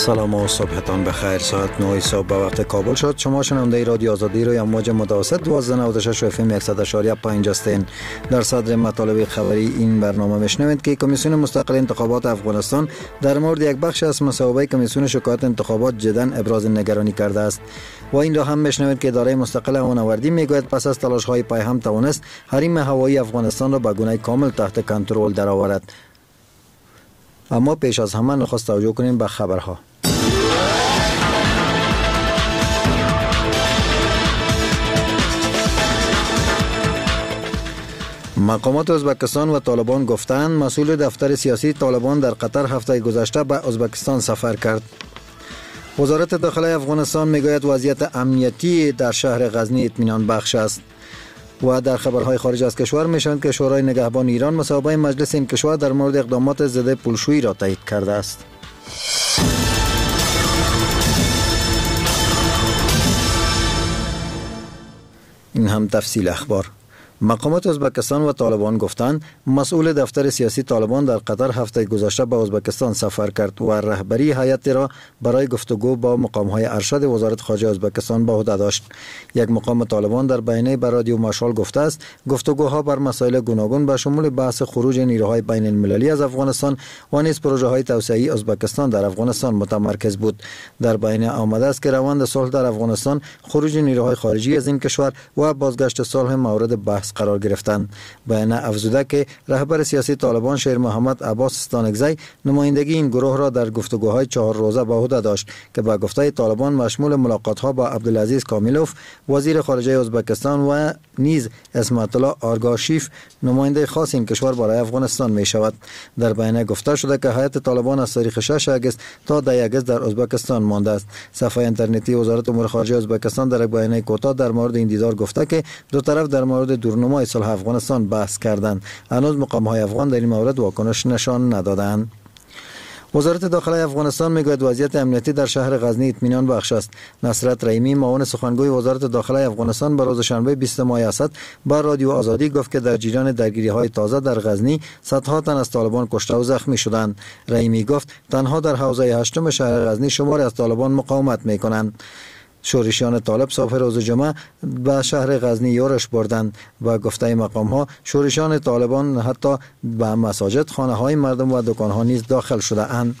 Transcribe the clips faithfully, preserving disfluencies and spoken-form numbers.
سلام و صبحتان بخیر. ساعت نه صبح به وقت کابل شد. شما شنونده رادیو آزادی روی امواج متوسط دوازده نود و شش اف ام صد و شش و پنج هستین. در صدر مطالب خبری این برنامه میشنوید که کمیسیون مستقل انتخابات افغانستان در مورد یک بخش از مصوبه کمیسیون شکایات انتخابات جداً ابراز نگرانی کرده است. و این را هم میشنوید که اداره مستقل هوانوردی میگوید پس از تلاش‌های پای هم توانست حریم هوایی افغانستان را به گونه کامل تحت کنترل درآورد. اما پیش از همه نخست توجه کنیم به خبرها. مقامات ازبکستان و طالبان گفتند مسئول دفتر سیاسی طالبان در قطر هفته گذشته به ازبکستان سفر کرد. وزارت داخله افغانستان میگوید وضعیت امنیتی در شهر غزنی اطمینان بخش است. و در خبرهای خارج از کشور میشوند که شورای نگهبان ایران مصوبه مجلس این کشور در مورد اقدامات ضد پولشویی را تایید کرده است. این هم تفصیل اخبار. مقامات ازبکستان و طالبان گفتند مسئول دفتر سیاسی طالبان در قطر هفته گذشته به ازبکستان سفر کرد و رهبری هیئت را برای گفتگو با مقام‌های ارشد وزارت خارجه ازبکستان به عهده داشت. یک مقام طالبان در بیانیه به رادیو مشال گفته است گفتگوها بر مسائل گوناگون به شمول بحث خروج نیروهای بین المللی از افغانستان و نیز پروژه‌های توسعه‌ای ازبکستان در افغانستان متمرکز بود. در بیانیه آمده است که روند صلح در افغانستان، خروج نیروهای خارجی از این کشور و بازگشت صلح مورد بحث قرار گرفتند. بیانیه افزوده که رهبر سیاسی طالبان شیر محمد عباس استانکزی نمایندگی این گروه را در گفتگوهای چهار روزه به عهده داشت که به گفته طالبان مشمول ملاقات‌ها با عبدالعزیز کامیلوف وزیر خارجه ازبکستان و نیز اسمت الله آرگاشیف نماینده خاص این کشور برای افغانستان می شود. در بیانیه گفته شده که هیئت طالبان از تاریخ شش اگست تا ده اگست در ازبکستان مانده است. صفحه اینترنتی وزارت امور خارجه ازبکستان در یک بیانیه کوتاه در مورد این دیدار گفته که دو طرف در مورد دورنمای صلح افغانستان بحث کردند. هنوز مقام‌های افغان در این مورد واکنش نشان ندادند. وزارت داخله افغانستان میگوید وضعیت امنیتی در شهر غزنی اطمینان بخش است. نصرت رحیمی معاون سخنگوی وزارت داخله افغانستان به روز شنبه بیستم ماه اسد با رادیو آزادی گفت که در جریان درگیری‌های تازه در غزنی صدها تن از طالبان کشته و زخمی شدند. رحیمی گفت تنها در حوزه هشتم شهر غزنی شماری از طالبان مقاومت می‌کنند. شورشیان طالب صبح روز جمعه به شهر غزنی یورش بردند و گفته مقام ها شورشیان طالبان حتی به مساجد، خانه های مردم و دکان ها نیز داخل شده اند.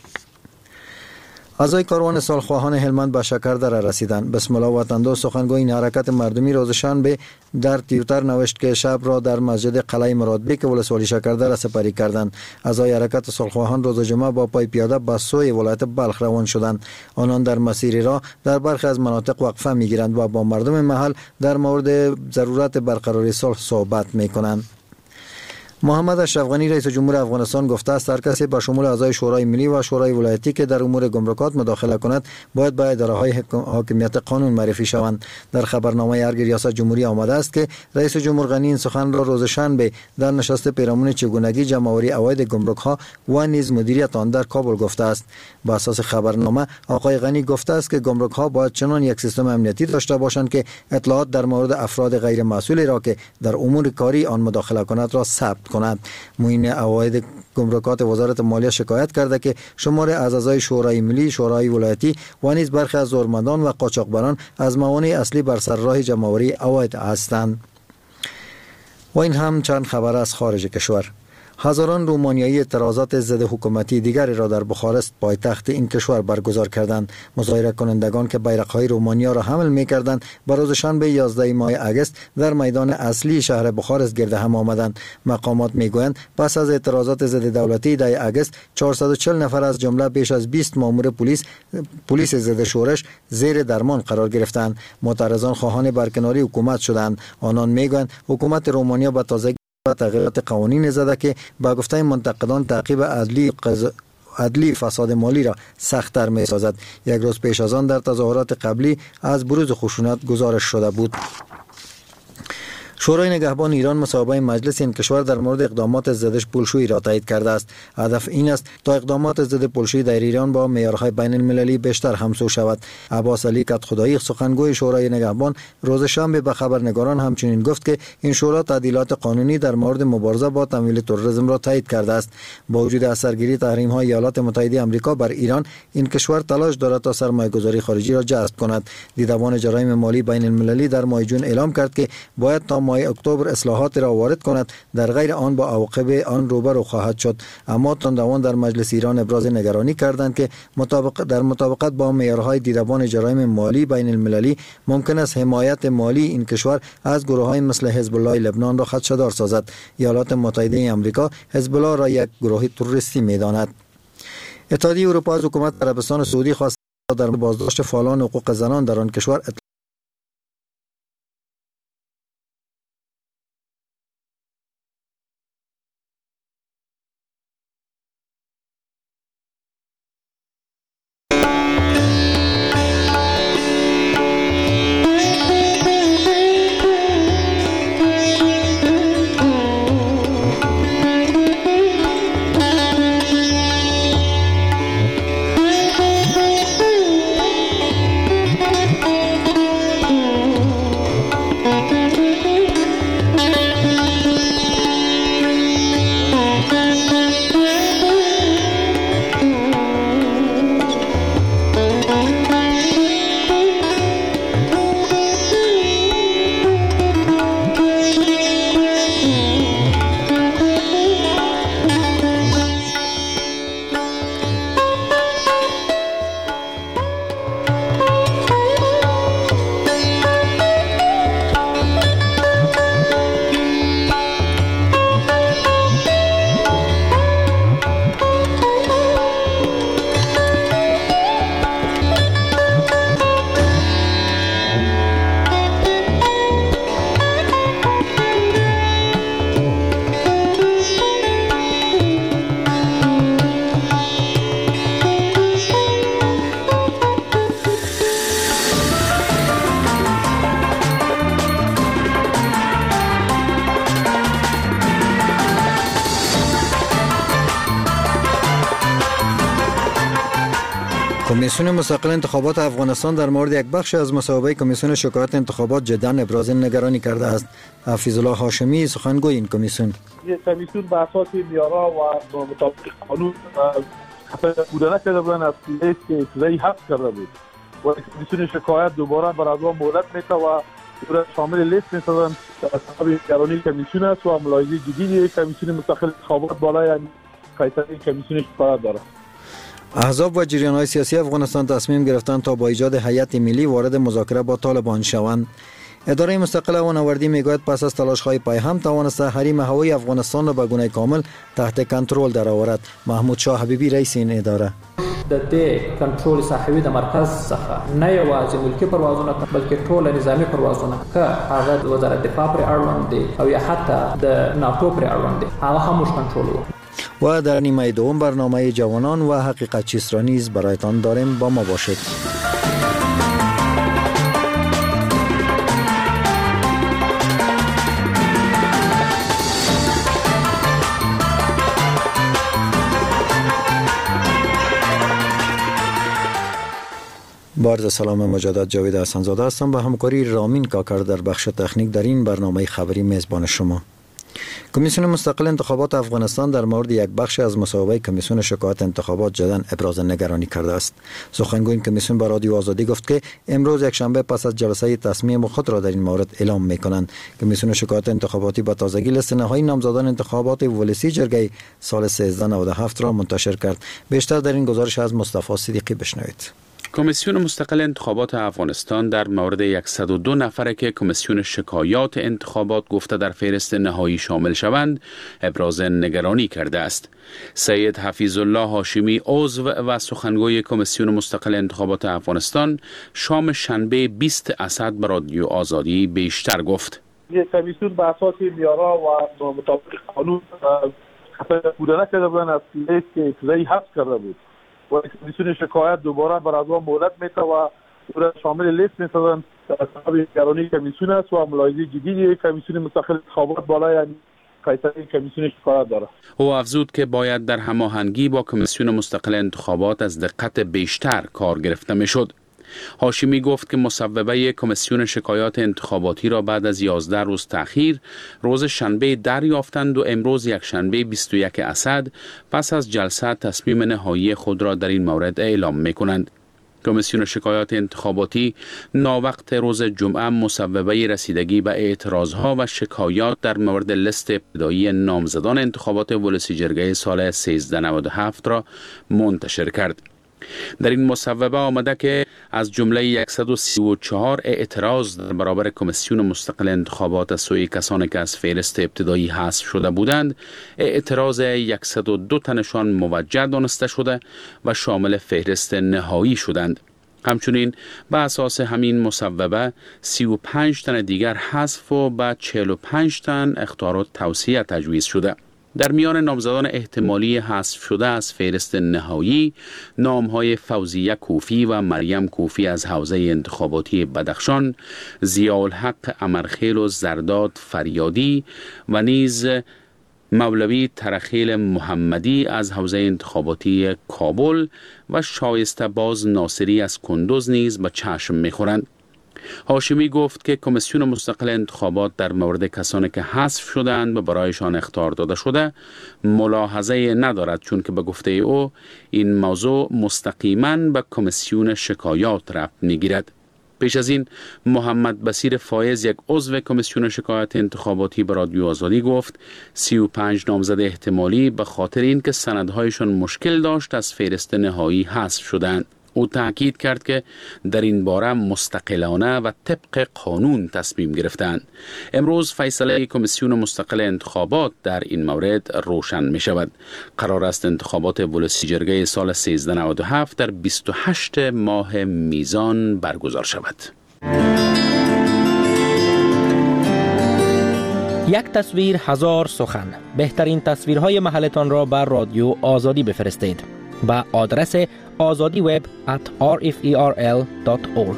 اعضای کاروان سالخواهان هلمند به شکردره رسیدند. بسم الله وطندوز سخنگوی این حرکت مردمی روز شنبه در توییتر نوشت که شب را در مسجد قلعه مرادبه ولسوالی شکردره سپری کردند. اعضای حرکت سالخواهان روز جمعه با پای پیاده به سوی ولایت بلخ روان شدند. آنان در مسیر راه در برخی از مناطق وقفه میگیرند و با مردم محل در مورد ضرورت برقراری صلح صحبت میکنند. محمد اشرف غنی رئیس جمهور افغانستان گفته است هر کسی به شمول اعضای شورای ملی و شورای ولایتی که در امور گمرکات مداخله کند باید به اداره‌های حاکمیت قانون معرفی شوند. در خبرنامه ارگ ریاست جمهوری آمده است که رئیس جمهور غنی این سخن را روز شنبه در نشست پیرامون چگونگی جمع‌آوری عواید گمرک‌ها و نیز مدیریت آن در کابل گفته است. بر اساس خبرنامه آقای غنی گفته است که گمرک‌ها باید چنان یک سیستم امنیتی داشته باشند که اطلاعات در مورد افراد غیر مسئولی را که در امور کاری آن مداخله کند را ثبت کند. معین عواید گمرکات وزارت مالیه شکایت کرده که شمار از اعضای شورای ملی، شورای ولایتی و نیز برخی از زورمندان و قاچاقبران از موانع اصلی بر سر راه جمع‌آوری عواید هستند. و این هم چند خبر از خارج کشور. هزاران رومانیایی اعتراضات ضد حکومتی دیگری را در بخارست پایتخت این کشور برگزار کردند. مظاهره کنندگان که بیرق‌های رومانیا را حمل می‌کردند بر روز شنبه یازده ماه اگست در میدان اصلی شهر بخارست گرد هم آمدند. مقامات میگویند پس از اعتراضات ضد دولتی ده اگست چهارصد و چهل نفر از جمله بیش از بیست مامور پلیس پلیس ضد شورش زیر درمان قرار گرفتند. معترضان خواهان برکناری حکومت شدند. آنان میگویند حکومت رومانیا به تازگی و تغییرات قوانین زده که با گفته منتقدان تعقیب عدلی قض... عدلی فساد مالی را سخت‌تر می‌سازد. یک روز پیش از آن در تظاهرات قبلی از بروز خشونت گزارش شده بود. شورای نگهبان ایران مصوبه مجلس این کشور در مورد اقدامات ضد پولشویی را تایید کرده است. هدف این است تا اقدامات ضد پولشویی در ایران با معیارهای بین المللی بیشتر همسو شود. عباس علی کدخدایی سخنگوی شورای نگهبان روز شنبه به خبرنگاران همچنین گفت که این شورا تعدیلات قانونی در مورد مبارزه با تمویل تروریسم را تایید کرده است. با وجود اثرگیری تحریم‌های ایالات متحده آمریکا بر ایران، این کشور تلاش دارد تا سرمایه‌گذاری خارجی را جذب کند. دیدبان جرایم مالی بین المللی در ماه جون اعلام کرد که باید تا ماه اکتبر اصلاحات را وارد کند، در غیر آن با عواقب آن روبرو خواهد شد. اما تندوان در مجلس ایران ابراز نگرانی کردند که مطابق در مطابقت با معیارهای دیدبان جرایم مالی بین المللی ممکن است حمایت مالی این کشور از گروه‌های مثل حزب الله لبنان را خدشه‌دار سازد. ایالات متحده آمریکا حزب الله را یک گروه تروریستی می‌داند. اتحادیه اروپا از حکومت عربستان سعودی خواست در بازداشت فعالان حقوق زنان در آن کشور کمیسیون مستقل انتخابات افغانستان در مورد یک بخش از مصوبه کمیسیون شکایات انتخابات جداً ابراز نگرانی کرده است. حفیظ الله هاشمی سخنگوی این کمیسیون: کمیسیون به اساس معیارها و مطابق قانون بودن کرده بودن از لیست که ابتدایی حذف کرده بود و کمیسیون شکایت دوباره بر اعضا مهلت میده و شامل لیست میسازن. سبب نگرانی کمیسیون است و ملاحظه جدی کمیسیون مستقل انتخابات بالای فیصله کمیسیون شکایت دارد. احزاب و جریان‌های سیاسی افغانستان تصمیم گرفتند تا با ایجاد هیئت ملی وارد مذاکره با طالبان شوند. اداره مستقل هوانوردی میگوید پس از تلاش‌های پایهم توانسته حریم هوایی افغانستان را به گونه کامل تحت کنترل درآورد. محمود شاه حبیبی رئیس این اداره: د دې کنټرول صاحبي د مرکز څخه نه یوازې ملکی پروازونه بلکې ټول نظامی پروازونه که هغه د وزارت دفاع پر اړوند دي او یا حتی د ناتو پر اړوند دي هغه هم موږ کنټرول وکړو. و در نیمه دوم برنامه جوانان و حقیقت چیست را نیز برایتان داریم. با ما باشید. با عرض سلام مجدد، جاوید حسن‌زاده هستم. به همکاری رامین کاکر در بخش تکنیک در این برنامه خبری میزبان شما. کمیسیون مستقل انتخابات افغانستان در مورد یک بخش از مصوبه کمیسیون شکایات انتخابات جداً ابراز نگرانی کرده است. سخنگوی این کمیسیون به رادیو آزادی گفت که امروز یک شنبه پس از جلسه تصمیم خود را در این مورد اعلام می‌کنند. کمیسیون شکایات انتخاباتی با تازگی لیست نهایی نامزدان انتخابات ولسی جرگه سال سیزده نود و هفت را منتشر کرد. بیشتر در این گزارش از مصطفی صدیقی بشنوید. کمیسیون مستقل انتخابات افغانستان در مورد صد و دو نفر که کمیسیون شکایات انتخابات گفته در فهرست نهایی شامل شوند ابراز نگرانی کرده است. سید حفیظ الله هاشمی عضو و سخنگوی کمیسیون مستقل انتخابات افغانستان شام شنبه بیست اسد به رادیو آزادی بیشتر گفت: کمیسیون به اساس معیارها و مطابق قانون بودن کرده بودن از لیست که ابتدایی حذف کرده بود و کمیسیون شکایت دوباره بر اعضا مهلت میده و شامل لیست میسازن. سبب نگرانی کمیسیون است و ملاحظه جدی کمیسیون مستقل انتخابات بالای یعنی فیصله کمیسیون شکایت داره. او افزود که باید در هماهنگی با کمیسیون مستقل انتخابات از دقت بیشتر کار گرفته میشد. هاشمی گفت که مصوبه کمیسیون شکایات انتخاباتی را بعد از یازده روز تأخیر روز شنبه دریافتند و امروز یک شنبه بیست و یک اسد پس از جلسه تصمیم نهایی خود را در این مورد اعلام می‌کنند. کمیسیون شکایات انتخاباتی ناوقت روز جمعه مصوبه رسیدگی به اعتراضها و شکایات در مورد لیست ابتدایی نامزدان انتخابات ولسی جرگه سال سیزده نود و هفت را منتشر کرد. در این مصوبه آمده که از جمله صد و سی و چهار اعتراض در برابر کمیسیون مستقل انتخابات از سوی کسانی که از فهرست ابتدایی حذف شده بودند، اعتراض صد و دو تنشان موجه دانسته شده و شامل فهرست نهایی شدند. همچنین به اساس همین مصوبه سی و پنج تن دیگر حذف و به چهل و پنج تن اخطار و توسیع تجویز شده. در میان نامزدان احتمالی حذف شده از فهرست نهایی نام‌های فوزیه کوفی و مریم کوفی از حوزه انتخاباتی بدخشان، ضیاءالحق امرخیل و زرداد فریادی و نیز مولوی ترخیل محمدی از حوزه انتخاباتی کابل و شایسته باز ناصری از کندوز نیز به چشم می‌خورند. هاشمی گفت که کمیسیون مستقل انتخابات در مورد کسانی که حذف شدند و برایشان اخطار داده شده ملاحظه ندارد، چون که به گفته او این موضوع مستقیما به کمیسیون شکایات ربط میگیرد. پیش از این محمد بصیر فایز، یک عضو کمیسیون شکایات انتخاباتی، به رادیو آزادی گفت سی و پنج نامزد احتمالی به خاطر اینکه سندهایشان مشکل داشت از فهرست نهایی حذف شدند. او تاکید کرد که در این باره مستقلانه و طبق قانون تصمیم گرفتند. امروز فیصله کمیسیون مستقل انتخابات در این مورد روشن می شود. قرار است انتخابات ولسی جرگه سال سیزده نود و هفت در بیست و هشت ماه میزان برگزار شود. یک تصویر هزار سخن. بهترین تصویرهای محلتان را بر رادیو آزادی بفرستید با آدرس آزادی وب ات آر اف ای آر ال دات اورگ.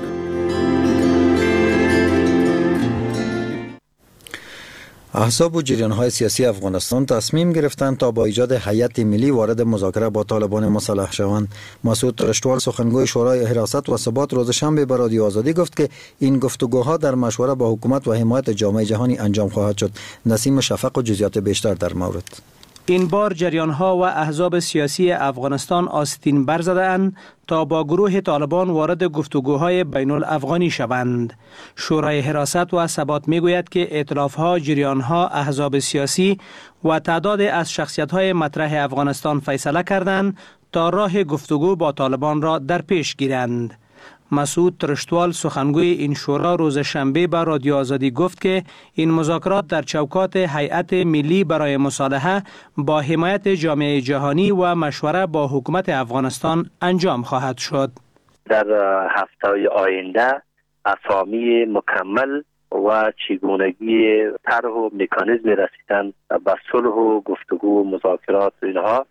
احزاب و جریان‌های سیاسی افغانستان تصمیم گرفتند تا با ایجاد هیئت ملی وارد مذاکره با طالبان مسلح شوند. مسعود ترشتوال، سخنگوی شورای حراست و ثبات، روز شنبه به رادیو آزادی گفت که این گفتگوها در مشوره با حکومت و حمایت جامعه جهانی انجام خواهد شد. نسیم شفق و جزئیات بیشتر در مورد. این بار جریان‌ها و احزاب سیاسی افغانستان آستین برزده‌اند تا با گروه طالبان وارد گفتگوهای بین الافغانی شوند. شورای حراست و ثبات میگوید که ائتلاف‌ها، جریان‌ها، احزاب سیاسی و تعداد از شخصیت‌های مطرح افغانستان فیصله کردند تا راه گفتگو با طالبان را در پیش گیرند. مسعود ترشتوال، سخنگوی این شورا، روز شنبه به رادیو آزادی گفت که این مذاکرات در چوکات هیئت ملی برای مصالحه با حمایت جامعه جهانی و مشوره با حکومت افغانستان انجام خواهد شد. در هفته آینده اسامی مکمل و چگونگی طرح و مکانیزم رسیدن به صلح و گفتگو و مذاکرات اینها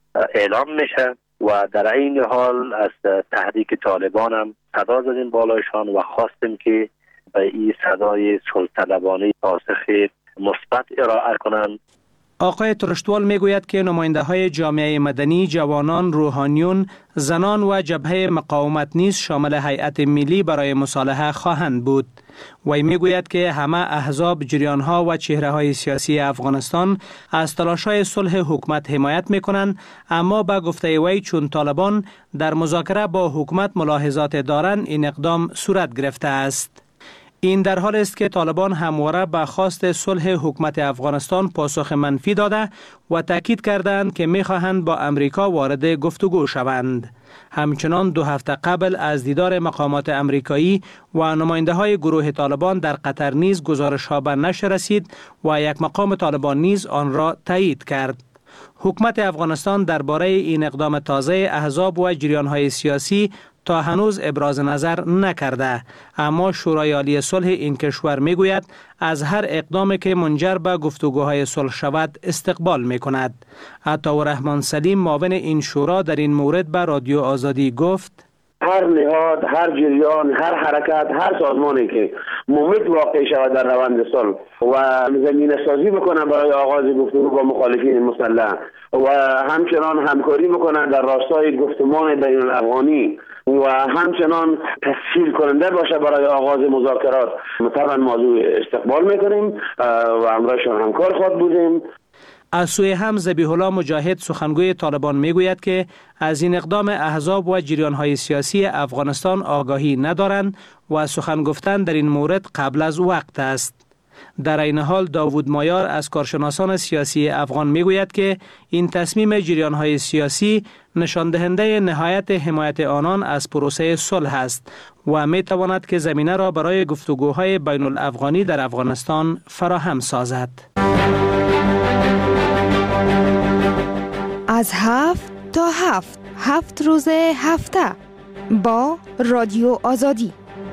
اعلام میشه و در این حال از تحریک طالبان هم صدا زدیم بالایشان و خواستیم که به این صدای صلح طلبانه پاسخ مثبت ارائه کنند. آقای ترشتوال میگوید که نماینده های جامعه مدنی، جوانان، روحانیون، زنان و جبهه مقاومت نیز شامل هیئت ملی برای مصالحه خواهند بود. وی میگوید که همه احزاب، جریان‌ها و چهره‌های سیاسی افغانستان از تلاش‌های صلح حکومت حمایت می‌کنند، اما به گفته وی چون طالبان در مذاکره با حکومت ملاحظات دارند این اقدام صورت گرفته است. این در حال است که طالبان همواره به خواست صلح حکومت افغانستان پاسخ منفی داده و تاکید کردند که می‌خواهند با امریکا وارد گفتگو شوند. همچنان دو هفته قبل از دیدار مقامات امریکایی و نماینده های گروه طالبان در قطر نیز گزارش ها به نشر رسید و یک مقام طالبان نیز آن را تایید کرد. حکومت افغانستان درباره این اقدام تازه احزاب و جریان های سیاسی تا هنوز ابراز نظر نکرده، اما شورای عالی صلح این کشور میگوید از هر اقدامی که منجر به گفتگوهای صلح شود استقبال میکند. عطاءالرحمن سلیم، معاون این شورا، در این مورد به رادیو آزادی گفت: هر نهاد، هر جریان، هر حرکت، هر سازمانی که ممید واقع شود در روند صلح و زمینه سازی بکنن برای آغاز گفتگو با مخالفین مسلح و همچنان همکاری بکنن در راستای گفتمان بین الافغانی و همچنان تسهیل کننده باشه برای آغاز مذاکرات، طبعا موضوع استقبال میکنیم و همراهشان همکار خود بودیم. از سوی هم ذبیح الله مجاهد سخنگوی طالبان میگوید که از این اقدام احزاب و جریان‌های سیاسی افغانستان آگاهی ندارند و سخن گفتن در این مورد قبل از وقت است. در این حال داوود مایار از کارشناسان سیاسی افغان میگوید که این تصمیم جریان‌های سیاسی نشان دهنده نهایت حمایت آنان از پروسه صلح است و میتواند که زمینه را برای گفتگوهای بین الافغانی در افغانستان فراهم سازد. از هفت تا هفت هفت روز هفته با رادیو آزادی.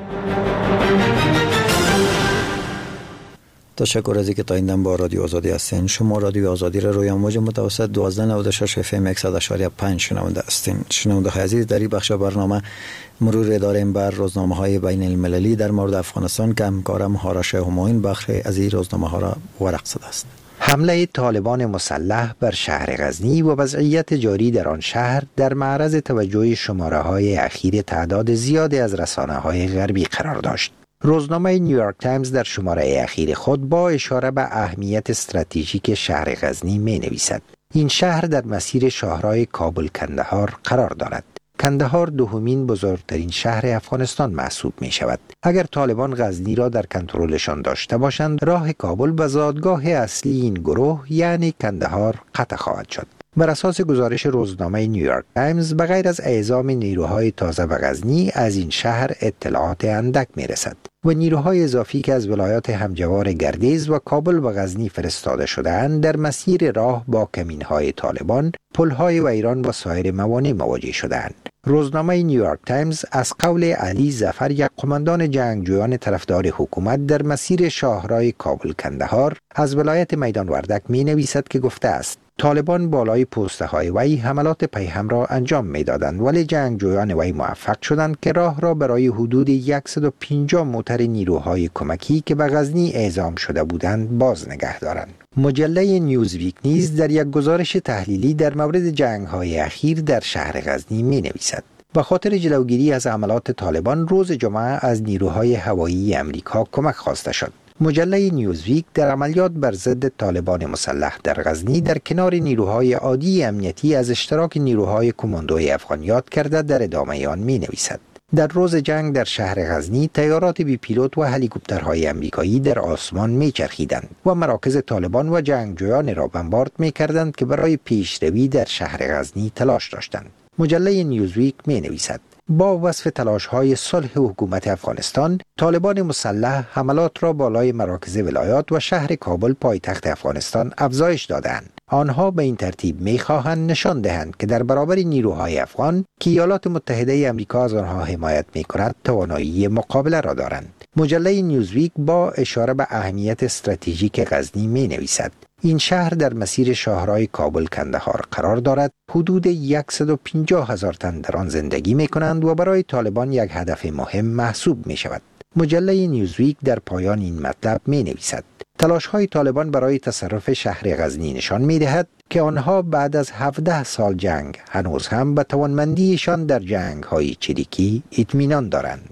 تشکر از اینکه تا این دم با رادیو آزادی هستین. شما رادیو آزادی را روی امواج متوسط دوازده نود و شش اف ام صد و شش و پنج شنونده هستین. شنونده های عزیز، در این بخش برنامه مرور داریم بر روزنامه های بین المللی در مورد افغانستان که همکارم هارش همایون بخش از این روزنامه ها را ورق زده است. حمله طالبان مسلح بر شهر غزنی و وضعیت جاری در آن شهر در معرض توجه شماره های اخیر تعداد زیادی از رسانه های غربی قرار داشت. روزنامه نیویورک تایمز در شماره اخیر خود با اشاره به اهمیت استراتژیک شهر غزنی می نویسد: این شهر در مسیر شاهراه کابل کندهار قرار دارد. کندهار دومین بزرگترین شهر افغانستان محسوب می شود. اگر طالبان غزنی را در کنترلشان داشته باشند، راه کابل به زادگاه اصلی این گروه یعنی کندهار قطع خواهد شد. بر اساس گزارش روزنامه نیویورک تایمز، بغیر از اعزام نیروهای تازه به غزنی، از این شهر اطلاعات اندک می رسد و نیروهای اضافی که از ولایات همجوار گردیز و کابل به غزنی فرستاده شده‌اند در مسیر راه با کمین‌های طالبان، پل‌های و ایران و سایر موانع مواجه شده‌اند. روزنامه نیویورک تایمز از قول علی ظفر، یک قماندان جنگجویان طرفدار حکومت در مسیر شاهراه کابل کندهار از ولایت میدان وردک می نویسد که گفته است: طالبان بالای پوسته های وی حملات پیهم را انجام می دادند، ولی جنگجویان وی موفق شدند که راه را برای حدود صد و پنجاه موتر نیروهای کمکی که به غزنی اعزام شده بودند باز نگه دارند. مجله نیوزویک نیز در یک گزارش تحلیلی در مورد جنگ‌های اخیر در شهر غزنی می نویسد: به خاطر جلوگیری از حملات طالبان، روز جمعه از نیروهای هوایی امریکا کمک خواسته شد. مجله نیوزویک در عملیات بر ضد طالبان مسلح در غزنی در کنار نیروهای عادی امنیتی از اشتراک نیروهای کماندوی افغان یاد کرده در ادامه آن می نویسد: در روز جنگ در شهر غزنی، تیارات بی پیلوت و هلیکوپترهای امریکایی در آسمان می چرخیدند و مراکز طالبان و جنگجویان را بمبارد می کردند که برای پیشروی در شهر غزنی تلاش داشتند. مجله نیوزویک می نویسد: با وصف تلاش‌های صلح حکومت افغانستان، طالبان مسلح حملات را بالای مراکز ولایات و شهر کابل پایتخت افغانستان افزایش دادند. آنها به این ترتیب می‌خواهند نشان دهند که در برابر نیروهای افغان که ایالات متحده آمریکا از آنها حمایت می‌کند، توانایی مقابله را دارند. مجله نیوزویک با اشاره به اهمیت استراتژیک غزنی می‌نویسد: این شهر در مسیر شاهراه کابل کندهار قرار دارد. حدود صد و پنجاه هزار تن در آن زندگی می کنند و برای طالبان یک هدف مهم محسوب می شود. مجله نیوزویک در پایان این مطلب می نویسد: تلاش های طالبان برای تصرف شهر غزنی نشان می دهد که آنها بعد از هفده سال جنگ هنوز هم به توانمندیشان در جنگ های چریکی اطمینان دارند.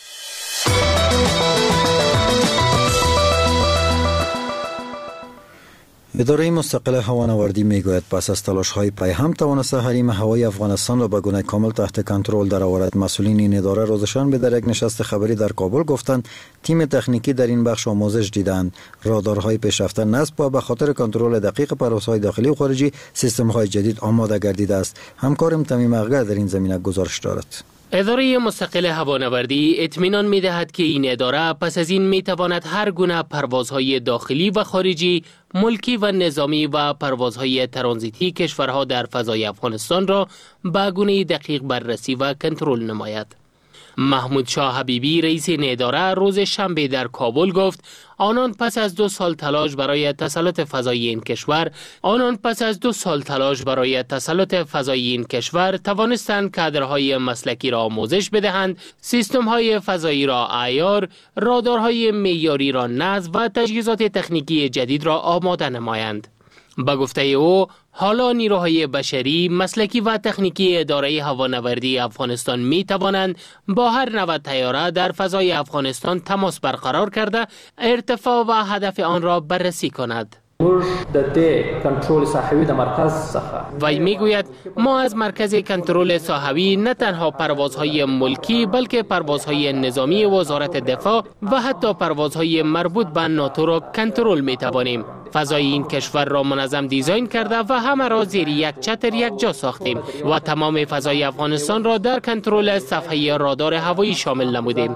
اداره مستقل هوانوردی میگوید پس از تلاش‌های پیهم توانسته حریم هوایی افغانستان را به گونه کامل تحت کنترل درآورد. مسئولین این اداره روزشان به در یک نشست خبری در کابل گفتند تیم تکنیکی در این بخش آموزش دیدند. رادارهای پیشرفته نصب و به خاطر کنترل دقیق پروازهای داخلی و خارجی سیستم‌های جدید آماده گردیده است. همکارم تمیم اغگر در این زمینه گزارش دارد. اداره مستقل هوانوردی اطمینان می‌دهد که این اداره پس از این می‌تواند هر گونه پروازهای داخلی و خارجی، ملکی و نظامی و پروازهای ترانزیتی کشورها در فضای افغانستان را به گونه دقیق بررسی و کنترل نماید. محمود شاه حبیبی رئیس این اداره روز شنبه در کابل گفت آنان پس از دو سال تلاش برای تسلط فضایی این کشور آنان پس از دو سال تلاش برای تسلط فضایی این کشور توانستند کادرهای مسلکی را آموزش بدهند، سیستم‌های فضایی را عیار، رادارهای معیاری را نصب و تجهیزات تکنیکی جدید را آماده نمایند. با گفته او، حالا نیروهای بشری، مسلکی و تکنیکی اداره هوانوردی افغانستان می توانند با هر نوع طیاره در فضای افغانستان تماس برقرار کرده ارتفاع و هدف آن را بررسی کند. وی میگوید ما از مرکز کنترل ساحوی نه تنها پروازهای ملکی بلکه پروازهای نظامی وزارت دفاع و حتی پروازهای مربوط به ناتو را کنترل می توانیم. فضای این کشور را منظم دیزاین کرده و همه را زیر یک چتر یک جا ساختیم و تمام فضای افغانستان را در کنترل صفحه رادار هوایی شامل نمودیم.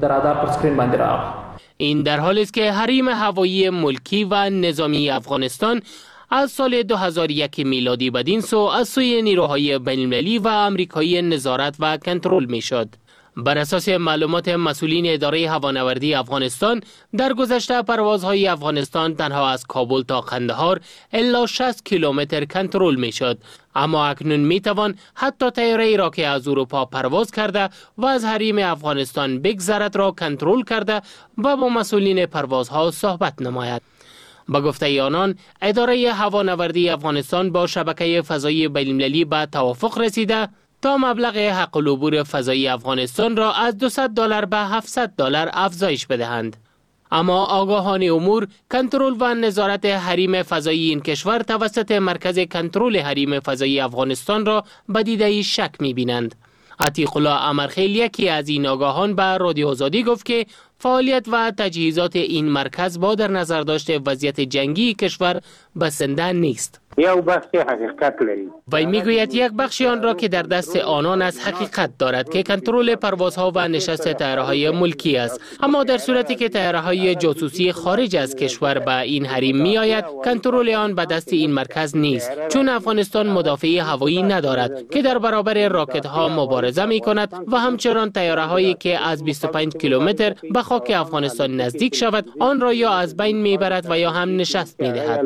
این در حالی است که حریم هوایی ملکی و نظامی افغانستان از سال دو هزار و یک میلادی بدین سو از سوی نیروهای بین‌المللی و آمریکایی نظارت و کنترل میشد. بر اساس معلومات مسئولین اداره هوانوردی افغانستان، در گذشته پروازهای افغانستان تنها از کابل تا قندهار الا شصت کیلومتر کنترل میشد، اما اکنون میتوان حتی طیاره‌ای را که از اروپا پرواز کرده و از حریم افغانستان بگذرد را کنترل کرده و با مسئولین پروازها صحبت نماید. با گفته آنان، اداره هوانوردی افغانستان با شبکه فضایی بین‌المللی به توافق رسیده تا مبلغ حق العبور فضایی افغانستان را از دویست دلار به هفتصد دلار افزایش بدهند. اما آگاهان امور، کنترل و نظارت حریم فضایی این کشور توسط مرکز کنترل حریم فضایی افغانستان را به دیده شک می‌بینند. عتیق الله امرخیل، یکی از این آگاهان، به رادیو آزادی گفت که فعالیت و تجهیزات این مرکز با در نظر داشته وضعیت جنگی کشور بسنده نیست. یا بخشی حقیقت لري. وی میگوید یک بخشی آن را که در دست آنان از حقیقت دارد که کنترل پروازها و نشست طیاره‌های ملکی است، اما در صورتی که طیاره‌های جاسوسی خارج از کشور به این حریم می آید، کنترل آن به دست این مرکز نیست، چون افغانستان مدافع هوایی ندارد که در برابر راکت‌ها مبارزه می کند و همچنان طیاره‌هایی که از بیست و پنج کیلومتر به خاک افغانستان نزدیک شود آن را یا از بین میبرد و یا هم نشست میدهد.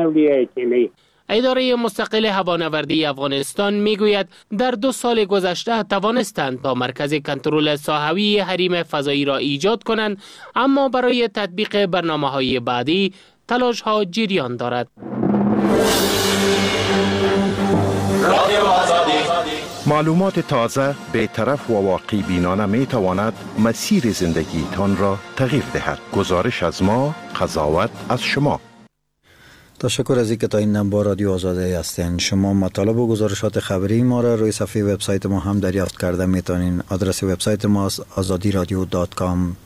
اداره مستقل هوانوردی افغانستان میگوید در دو سال گذشته توانستند تا مرکز کنترل ساحوی حریم فضایی را ایجاد کنند، اما برای تطبیق برنامه‌های بعدی تلاش ها جریان دارد. معلومات تازه، بی‌طرف و واقعی بینانه می تواند مسیر زندگی تان را تغییر دهد. گزارش از ما، قضاوت از شما. تشکر از اینکه تا این نمبر رادیو آزادی هستین. شما مطالب و گزارشات خبری ما را روی صفحه وبسایت ما هم دریافت کرده میتونین. آدرس وبسایت ما آزادی رادیو دات کام.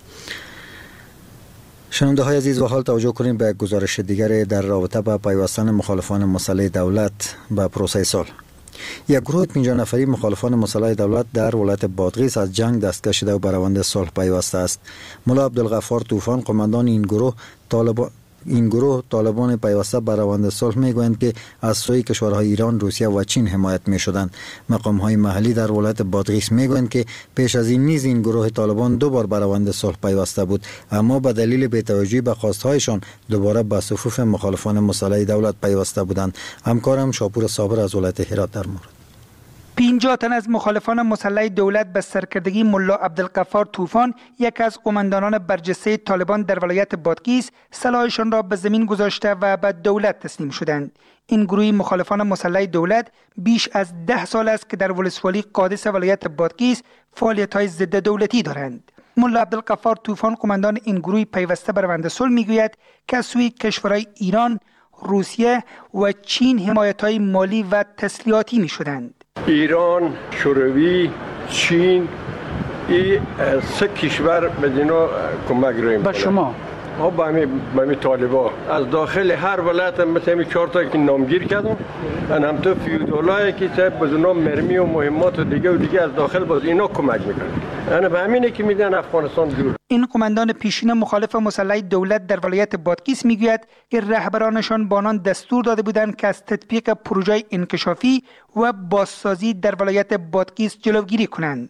شنونده های عزیز، و حال توجه کنید به گزارش دیگر در رابطه با پیوستن مخالفان مسلح دولت به پروسه صلح. یک گروه پنجاه نفری مخالفان مسلح دولت در ولایت بادغیس از جنگ دست کشیده و به روند صلح پیوسته است. ملا عبدالغفار طوفان، قماندان این گروه، طالبان این گروه طالبان پیوسته به روند صلح میگویند که از سوی کشورهای ایران، روسیه و چین حمایت میشدند. مقامهای محلی در ولایت بادغیس میگویند که پیش از این نیز این گروه طالبان دو بار به روند صلح پیوسته بود، اما به دلیل بی‌توجهی به خواستهایشان دوباره به صفوف مخالفان مسلح دولت پیوسته بودند. همکارم شاپور صابر از ولایت هرات در مورد پنجاه تن از مخالفان مسلح دولت به سرکردگی ملا عبدالغفار طوفان، یک از قماندانان برجسته طالبان در ولایت بادغیس، سلاحشان را به زمین گذاشته و به دولت تسلیم شدند. این گروه مخالفان مسلح دولت بیش از ده سال است که در ولسوالی قادس ولایت بادغیس فعالیت‌های ضد دولتی دارند. ملا عبدالغفار طوفان، قماندان این گروه پیوسته به روند صلح، میگوید که از سوی کشورهای ایران، روسیه و چین حمایت‌های مالی و تسلیحاتی می‌شدند. ایران، شوروی، چین، این سه کشور به دینا کمک ریم با شما ها با همی با همی طالبا از داخل هر ولایت مثل همی چهار تا که نامگیر کردم، ان هم تو فیودالای که صاحب بزنا مرمی و مهمات و دیگه و دیگه از داخل باز اینا کمک میکنن. انا به همینه که میدن افغانستان دور. این قماندان پیشین مخالف مسلح دولت در ولایت بادغیس میگوید که رهبرانشان با آنان دستور داده بودند که از تطبیق پروژه انکشافی و بازسازی در ولایت بادغیس جلوگیری کنند.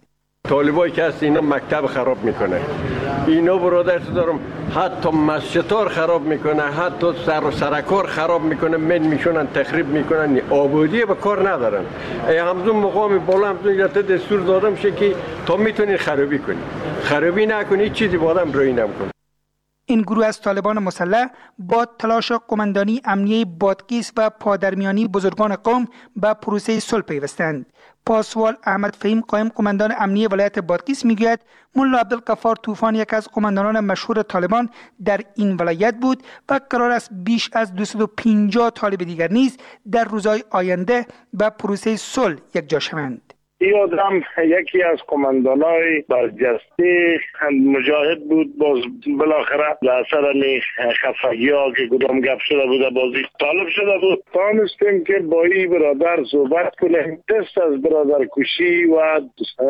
طالبایی که هست اینا مکتب خراب میکنه، اینا برادر دارم حتی مسجدار خراب میکنه، حتی سر و سرکار خراب میکنه، من میشونن تخریب میکنن، آبادی به کار ندارن. ای همزون مقام بالا همزون یاته دستور دادم شه که تا میتونین خرابی کنی، خرابی نکنی چیزی با آدم روی نمیکنه. این گروه از طالبان مسلح با تلاش قماندانی امنیه بادغیس و پادرمیانی بزرگان قوم به پروسه صلح پیوستند. پاسوال احمد فهیم قائم قماندان امنیه ولایت بادغیس میگوید ملا عبدالغفار طوفان یک از قماندانان مشهور طالبان در این ولایت بود و قرار است بیش از دویست و پنجاه طالب دیگر نیز در روزهای آینده به پروسه صلح یکجا شوند. این آدم یکی از قماندانای برجسته مجاهد بود، باز بالاخره در اثر می خفگی ها که کدام گپ شده بود بازی طالب شده بود. تانستیم که با این برادر صحبت کنیم، دست از برادر کشی و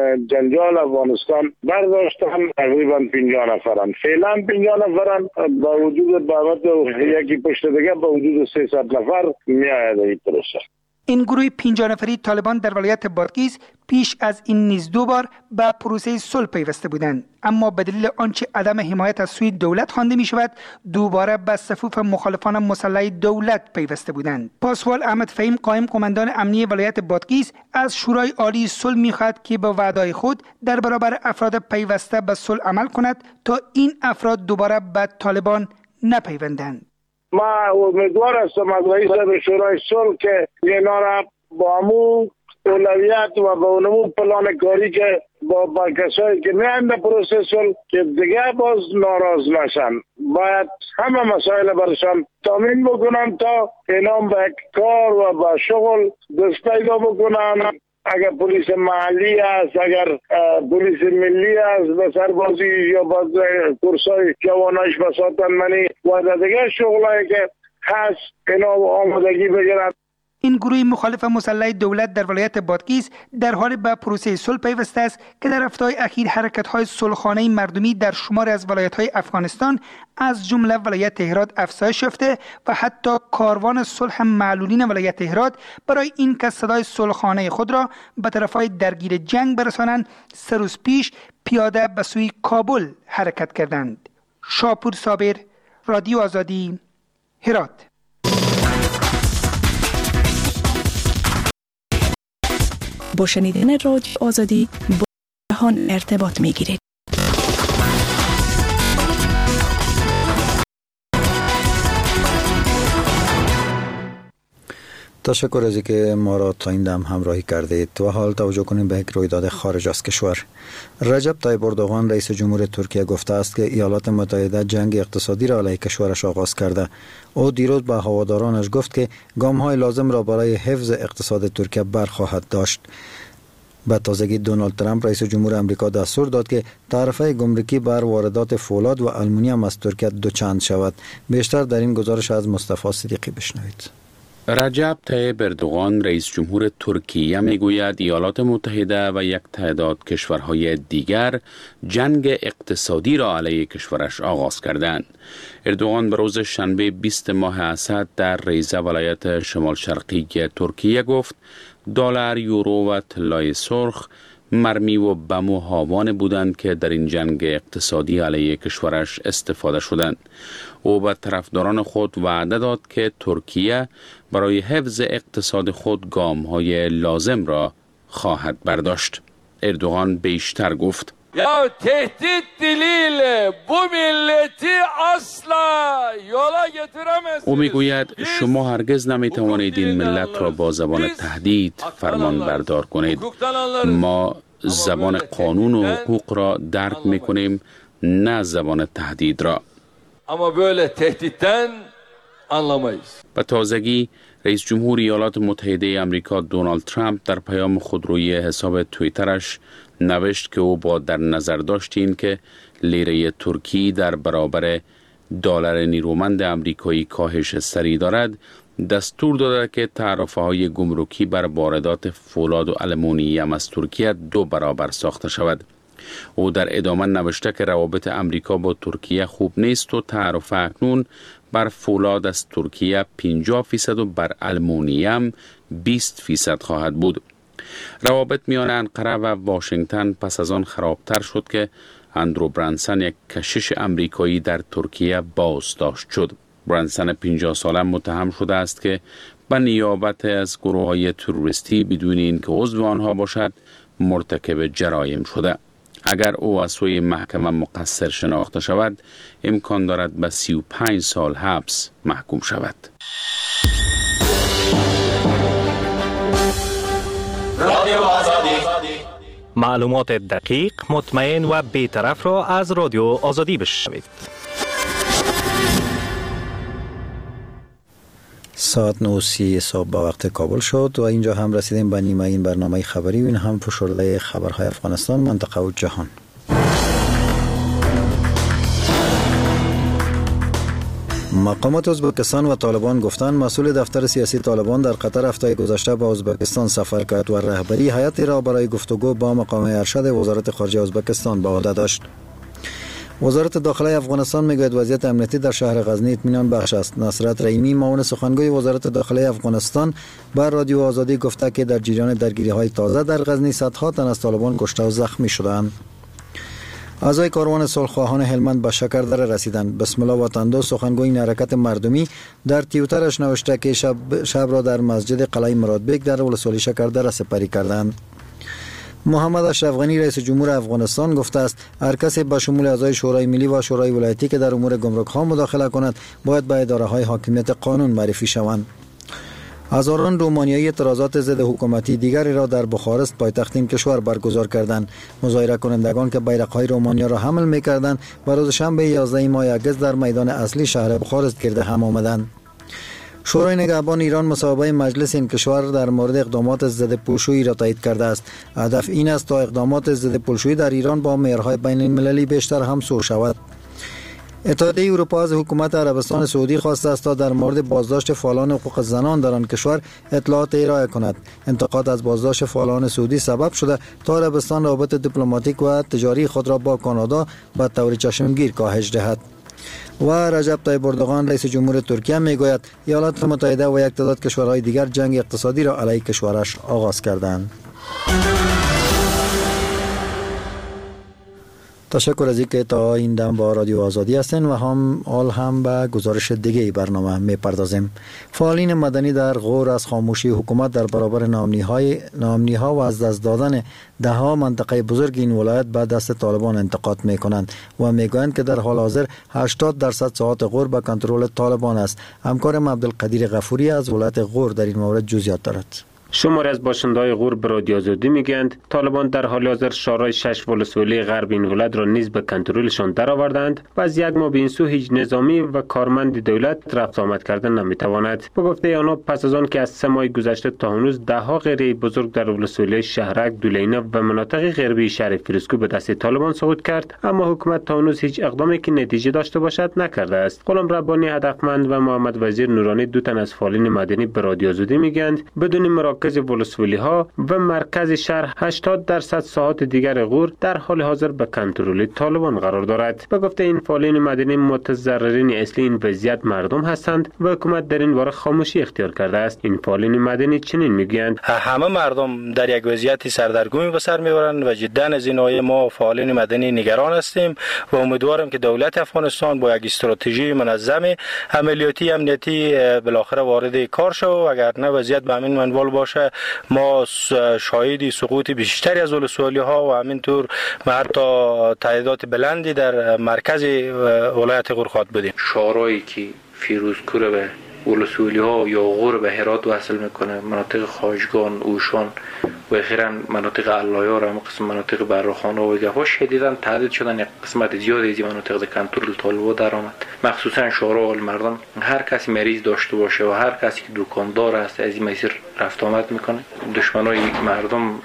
جنجال افغانستان برداشتن. تقریبا پنجاه نفرن، فعلا پنجاه نفرن، با وجود بعد یکی پشت دیگه با وجود سیصد نفر میآید این پروسه. این گروه پنجاه نفری طالبان در ولایت بادغیس پیش از این نیز دو بار به پروسه صلح پیوسته بودند، اما به دلیل آنچه عدم حمایت از سوی دولت خوانده می شود دوباره به صفوف مخالفان مسلح دولت پیوسته بودند. پاسوال احمد فهیم قائم قماندان امنیه ولایت بادغیس از شورای عالی صلح می خواهد که به وعده‌های خود در برابر افراد پیوسته به صلح عمل کند تا این افراد دوباره به طالبان نپیوندند. ما امیدوار هستم از رئیس شورای صلح که اینا را با امو اولویت و با اونمون پلان کاری که با, با کسایی که میاند پروسه صلح که دیگه باز ناراض نشن، باید همه مسائل برشان تامین بکنن تا اینا به کار و به شغل دست پیدا بکنن. اگر پلیس محلی است، اگر پلیس ملی است به سربازی یا با کورسای جوانایش بساتن منی و دیگه شغلایی که هست اینا آمادگی بگیرن. این گروه مخالف مسلح دولت در ولایت بادغیس در حال به پروسه صلح پیوسته است که در هفته‌های اخیر حرکت‌های صلح‌خانه مردمی در شمار از ولایت‌های افغانستان از جمله ولایت هرات افزایش یافته و حتی کاروان صلح معلولین ولایت هرات برای این که صدای صلح‌خانه خود را به طرف‌های درگیر جنگ برسانند سه روز پیش پیاده به سوی کابل حرکت کردند. شاپور صابر، رادیو آزادی، هرات. با شنیدن رادیو آزادی با جهان ارتباط می گیرید. تشکر از اینکه ما را تا این دم همراهی کردید. و حال توجه کنیم به یک رویداد خارج از کشور. رجب طیب اردوغان رئیس جمهور ترکیه گفته است که ایالات متحده جنگ اقتصادی را علیه کشورش آغاز کرده. او دیروز به هوادارانش گفت که گام‌های لازم را برای حفظ اقتصاد ترکیه برخواهد داشت. به تازگی دونالد ترامپ رئیس جمهور آمریکا دستور داد که تعرفه گمرکی بر واردات فولاد و آلومینیوم از ترکیه دوچند شود. بیشتر در این گزارش از مصطفی صدیقی بشنوید. رجب طیب اردوغان رئیس جمهور ترکیه میگوید ایالات متحده و یک تعداد کشورهای دیگر جنگ اقتصادی را علیه کشورش آغاز کردند. اردوغان به روز شنبه بیست ماه اسد در ریزه ولایت شمال شرقی ترکیه گفت دلار، یورو و طلای سرخ مرمی و بم و هاوان بودند که در این جنگ اقتصادی علیه کشورش استفاده شدند. او به طرفداران خود وعده داد که ترکیه برای حفظ اقتصاد خود گام‌های لازم را خواهد برداشت. اردوغان بیشتر گفت یا تهدید دلیل بو ملتی اصلا یولا گترمezsiniz. او میگوید شما هرگز نمیتوانید این ملت را با زبان تهدید فرمان بردار کنید. ما زبان قانون و حقوق را درک میکنیم، نه زبان تهدید را. اما böyle tehditten anlamayız. به تازگی رئیس جمهور ایالات متحده آمریکا دونالد ترامپ در پیام خود روی حساب توییترش نوشت که او با در نظر داشت این که لیره ترکی در برابر دلار نیرومند آمریکایی کاهش سریع دارد، دستور داده که تعرفه های گمرکی بر واردات فولاد و آلومینیوم از ترکیه دو برابر ساخته شود. او در ادامه نوشته که روابط آمریکا با ترکیه خوب نیست و تعرفه اکنون بر فولاد از ترکیه پنجاه فیصد و بر آلومینیوم بیست فیصد خواهد بود. روابط میان انقره و واشنگتن پس از آن خرابتر شد که اندرو برانسون، یک کشیش امریکایی در ترکیه، بازداشت شد. برانسون پنجاه ساله متهم شده است که به نیابت از گروه‌های تروریستی بدون اینکه عضو آنها باشد مرتکب جرایم شده. اگر او از سوی محکمه مقصر شناخته شود، امکان دارد به سی و پنج سال حبس محکوم شود. رادیو آزادی، معلومات دقیق، مطمئن و بی‌طرف را از رادیو آزادی بشنوید. ساعت نه و سی صبح به وقت کابل شد و اینجا هم رسیدیم به نیمه این برنامه خبری و این هم فشرده خبرهای افغانستان، منطقه و جهان. مقامات ازبکستان و طالبان گفتند مسئول دفتر سیاسی طالبان در قطر هفته گذشته به ازبکستان سفر کرد و رهبری هیئتی را برای گفتگو با مقام ارشد وزارت خارجه ازبکستان به عهده داشت. وزارت داخلی افغانستان میگوید وضعیت امنیتی در شهر غزنی اطمینان بخش است. نصرت رحیمی، معاون سخنگوی وزارت داخلی افغانستان، بر رادیو آزادی گفته که در جریان درگیری‌های تازه در غزنی صدها تن از طالبان کشته و زخمی شدند. اعضای کاروان صلح‌خواهان هلمند به شکردره رسیدند. بسم الله وطندوست، سخنگوی این حرکت مردمی، در توییترش نوشته که شب, شب را در مسجد قلعه مرادبک در ولسوالی شکردره سپری کردند. محمد اشرف غنی رئیس جمهور افغانستان گفته است هر کسی به شمول اعضای شورای ملی و شورای ولایتی که در امور گمرک‌ها مداخله کند باید به اداره‌های حاکمیت قانون معرفی شوند. هزاران رومانیایی اعتراضات ضد حکومتی دیگری را در بخارست پایتخت این کشور برگزار کردند. مظاهره کنندگان که بیرق‌های رومانیا را حمل می‌کردند و روز شنبه یازده ماه اگست در میدان اصلی شهر بخارست گرد هم آمدند. شورای نگهبان ایران مصوبه مجلس این کشور در مورد اقدامات ضد پولشویی را تایید کرده است. هدف این است تا اقدامات ضد پولشویی در ایران با معیارهای بین المللی بیشتر همسو شود. اتحادیه اروپا از حکومت عربستان سعودی خواسته است تا در مورد بازداشت فعالان حقوق زنان در آن کشور اطلاعات ارائه کند. انتقاد از بازداشت فعالان سعودی سبب شده تا عربستان روابط دیپلماتیک و تجاری خود را با کانادا به طور چشمگیر کاهش دهد. و رجب طیب اردوغان رئیس جمهور ترکیه میگوید ایالات متحده و یک تعداد کشورهای دیگر جنگ اقتصادی را علیه کشورش آغاز کردند. تشکر از اینکه تا این دم با رادیو آزادی هستین و هم حال هم به گزارش دیگه برنامه میپردازیم. فعالین مدنی در غور از خاموشی حکومت در برابر ناامنی‌های ناامنی‌ها و از دست دادن ده ها منطقه بزرگ این ولایت به دست طالبان انتقاد میکنند و میگویند که در حال حاضر هشتاد درصد ساحات غور به کنترل طالبان است. همکارم عبدالقدیر غفوری از ولایت غور در این مورد جزئیات دارد. شماری از باشنده‌های غور به رادیو آزادی میگویند طالبان در حال حاضر شورای شش ولسوالی غرب این ولایت را نیز به کنترلشان درآوردند و از یک ماه به این سو هیچ نظامی و کارمند دولت رفت آمد کردن نمیتواند. به گفته آنها پس از آن که از سه ماه گذشته تا هنوز ده ها قریه بزرگ در ولسوالی شهرک، دولینه و مناطق غربی شهر فیروزکو به دست طالبان سقوط کرد، اما حکومت تا هنوز هیچ اقدامی که نتیجه داشته باشد نکرده است. غلام ربانی هدفمند و محمد وزیر نورانی دو تن از فعالین مدنی به رادیو آزادی میگویند بدون مراکز ولسوالی ها و مرکز شهر هشتاد درصد ساحات دیگر غور در حال حاضر به کنترل طالبان قرار دارد. به گفته این فعالین مدنی متضررین اصلی این وضعیت مردم هستند و حکومت در این باره خاموشی اختیار کرده است. این فعالین مدنی چنین میگویند همه مردم در یک وضعیت سردرگمی به سر میبرند و جدا از این آیه ما فعالین مدنی نگران هستیم و امیدوارم که دولت افغانستان با یک استراتژی منظم عملیاتی امنیتی بالاخره وارد کار شود و اگر نه وضعیت به همین منوال باشه ما شاهد سقوط بیشتری از ولسوالی ها و همینطور حتی تعداد بلندی در مرکز ولایت غور خواهد بودیم. شورایی که فیروزکو رو به ولسوالی ها یا غور به هرات وصل میکنه، مناطق خواجگان، اوشان و اخیراً مناطق علایار هم قسم مناطق براخانه و گفا شدیداً تعدید شدن، یک قسمت زیادی از مناطق در کنترل طالبان در آمد. مخصوصاً شورا مردم هر کسی مریض داشته باشه و هر کسی که دکاندار است از این مسیر رفت آمد میکنه. دشمنای مردم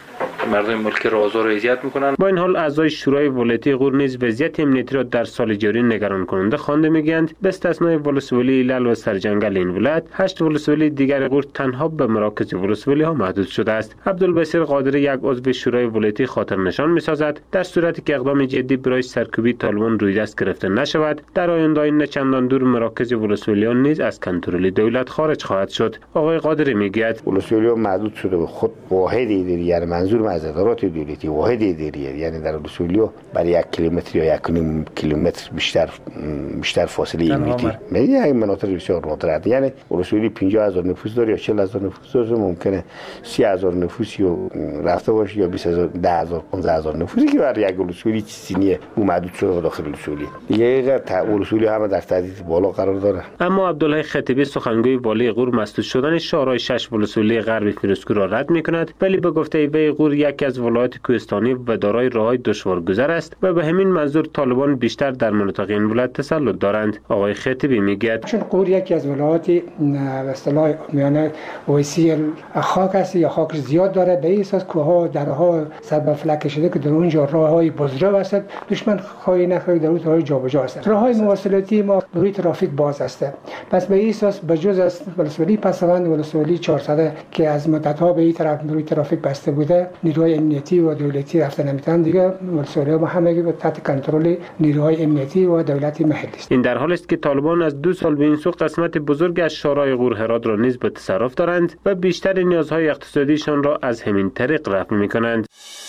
مردم ملکی را آزار و اذیت میکنن. با این حال اعضای شورای ولایتی غور نیز وضعیت امنیتی را در سال جاری نگران کننده خوانده میگویند به استثنای ولسوالی لل و سرجنگل این ولایت هشت ولسوالی دیگر غور تنها به مراکز ولسوالی ها محدود شده است. عبدالبصیر قادری یک عضو شورای ولایتی خاطر نشان میسازد در صورتی که اقدام جدی برای سرکوبی طالبان روی دست گرفته نشود در آینده نه چندان دور مراکز ولسوالیان نیز از کنترل دولت خارج خواهد شد. آقای قادری میگوید ولسوالی‌ها محدود شده به خود واحد اداری، یعنی منظور از ادارات دولتی واحد اداری، یعنی در ولسوالی‌ها برای یک کیلومتر یا یک نیم کیلومتر بیشتر بیشتر فاصله امنیتی میگه یک مناطق بسیار نادر، یعنی ولسوالی پنجاه هزار نفوس داره یا چهل هزار نفوس داره، ممکنه سی هزار نفوسی رفته باشه یا بیست هزار ده هزار پانزده هزار نفوسی که برای یک ولسوالی چیزی نیه او محدود شده به داخل ولسوالی. دیگه ولسوالی هم در تهدید بالا قرار داره. اما عبدالله خطیبی سخنگوی والی غور مسدود شدن شورای شش ولسوالی غربی فیروزکوه را رد می‌کند، ولی به گفته وی غور یکی از ولایات کوهستانی و دارای راه‌های دشوارگذر است و به همین منظور طالبان بیشتر در مناطق این ولایت تسلط دارند. آقای خطیبی میگوید چون غور یکی از ولایات به اصطلاح میانه وسیع خاک است یا خاک زیاد داره، به این اساس کوه‌ها درها سبب فلک شده که در اونجا راه‌های بزرگ است، دشمن خواهی نخواهی در اون راه‌های جابجا است. راه‌های مواصلاتی ما روی ترافیک باز است، پس به این اساس بجز از ولسوالی پسوند ولسوالی چهارصد که از مدت‌ها به این طرف روی ترافیک بسته بوده نیروهای امنیتی و دولتی رفته نمیتونن، دیگه ولسوالی‌ها با همگی به تحت کنترل نیروهای امنیتی و دولت محلی است. این در حالی است که طالبان از دو سال به این سو قسمت بزرگ از شورای غور هرات را نیز به تصرف دارند و بیشتر نیازهای اقتصادیشان را از همین طریق رفع می‌کنند.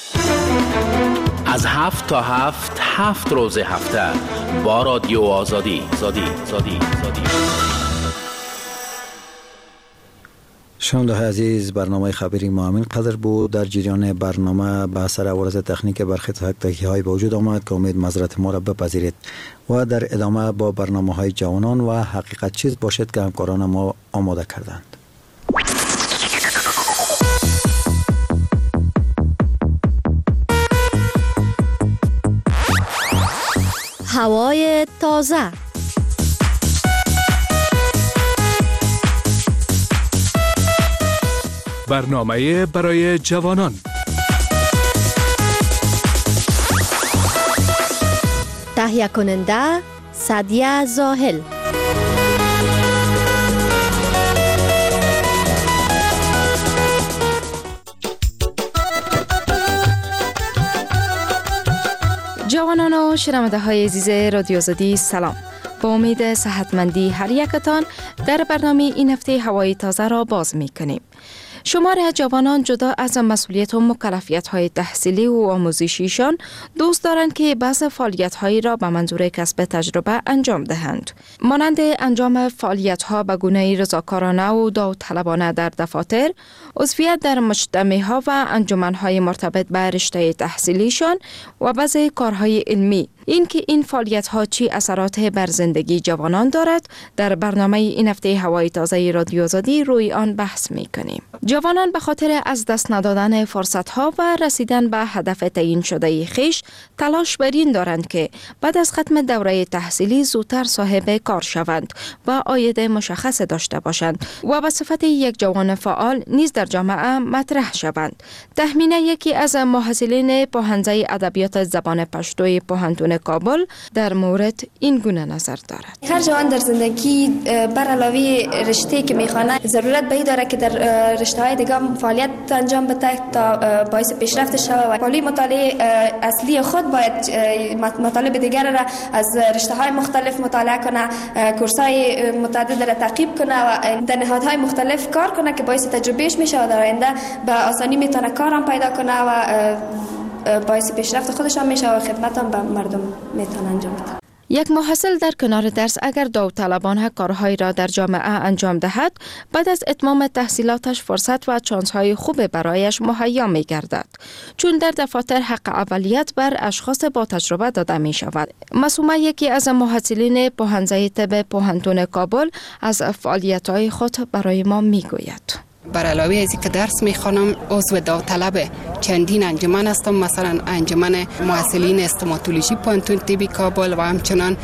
از هفت تا هفت هفت روز هفته با رادیو آزادی زادی زادی زادی شنونده عزیز، برنامه خبری ما همین قدر بود. در جریان برنامه به اثر عوارض تکنیک برخی تک های به وجود آمد که امید معذرت ما را بپذیرید و در ادامه با برنامه های جوانان و حقیقت چیز باشد که همکاران ما آماده کردند. هوای تازه، برنامه برای جوانان، تهیه کننده سعدیه زاهل. جوانان و شنونده های عزیز رادیو آزادی سلام. با امید صحتمندی هر یکتان در برنامه این هفته هوای تازه را باز می کنیم. شمار جوانان جدا از مسئولیت و مکلفیت های تحصیلی و آموزشیشان دوست دارند که بعض فعالیت هایی را به منظور کسب تجربه انجام دهند. مانند انجام فعالیت ها به گونه رضاکارانه و داوطلبانه در دفاتر، عضویت در مجتمع ها و انجمن های مرتبط به رشته تحصیلیشان و بعض کارهای علمی. این که این فعالیت ها چی اثرات بر زندگی جوانان دارد، در برنامه این هفته هوای تازه رادیو آزادی روی آن بحث می کنیم. جوانان به خاطر از دست ندادن فرصت ها و رسیدن به هدف تعیین شده خیش تلاش بر این دارند که بعد از ختم دوره تحصیلی زودتر صاحب کار شوند و عاید مشخص داشته باشند و به صفت یک جوان فعال نیز در جامعه مطرح شوند. تخمینه یکی از محصلین پوهنځی ادبیات زبان پشتوی پوهنتون کابل در مورد این گونه نظر دارد. هر جوان در زندگی بر علاوه رشته که میخوانه ضرورت به این داره که در رشته های دیگه فعالیت انجام بده تا باعث پیشرفت شود و پالی مطالعه اصلی خود باید مطالب دیگر را از رشته های مختلف مطالعه کنه، کورس های متعدد را تعقیب کنه و در نهادهای مختلف کار کنه که باعث تجربهش میشه و در آینده به آسانی میتونه کارم پیدا کنه و باعث پیشرفت خودش هم میشه و خدمت هم به مردم میتونه انجام بده. یک محصل در کنار درس اگر داوطلبانه کارهایی را در جامعه انجام دهد، بعد از اتمام تحصیلاتش فرصت و چانس‌های خوب برایش مهیا می گردد، چون در دفاتر حق اولیت بر اشخاص با تجربه داده می شود. معصومه یکی از محصلین پوهنځی طب پوهنتون کابل از فعالیت‌های خود برای ما می گوید. بر علاوه از که درس میخوانم عضو داوطلب چندین انجمن هستم، مثلا انجمن محصلین استوماتولوژی پانتون طبی کابل و همچنان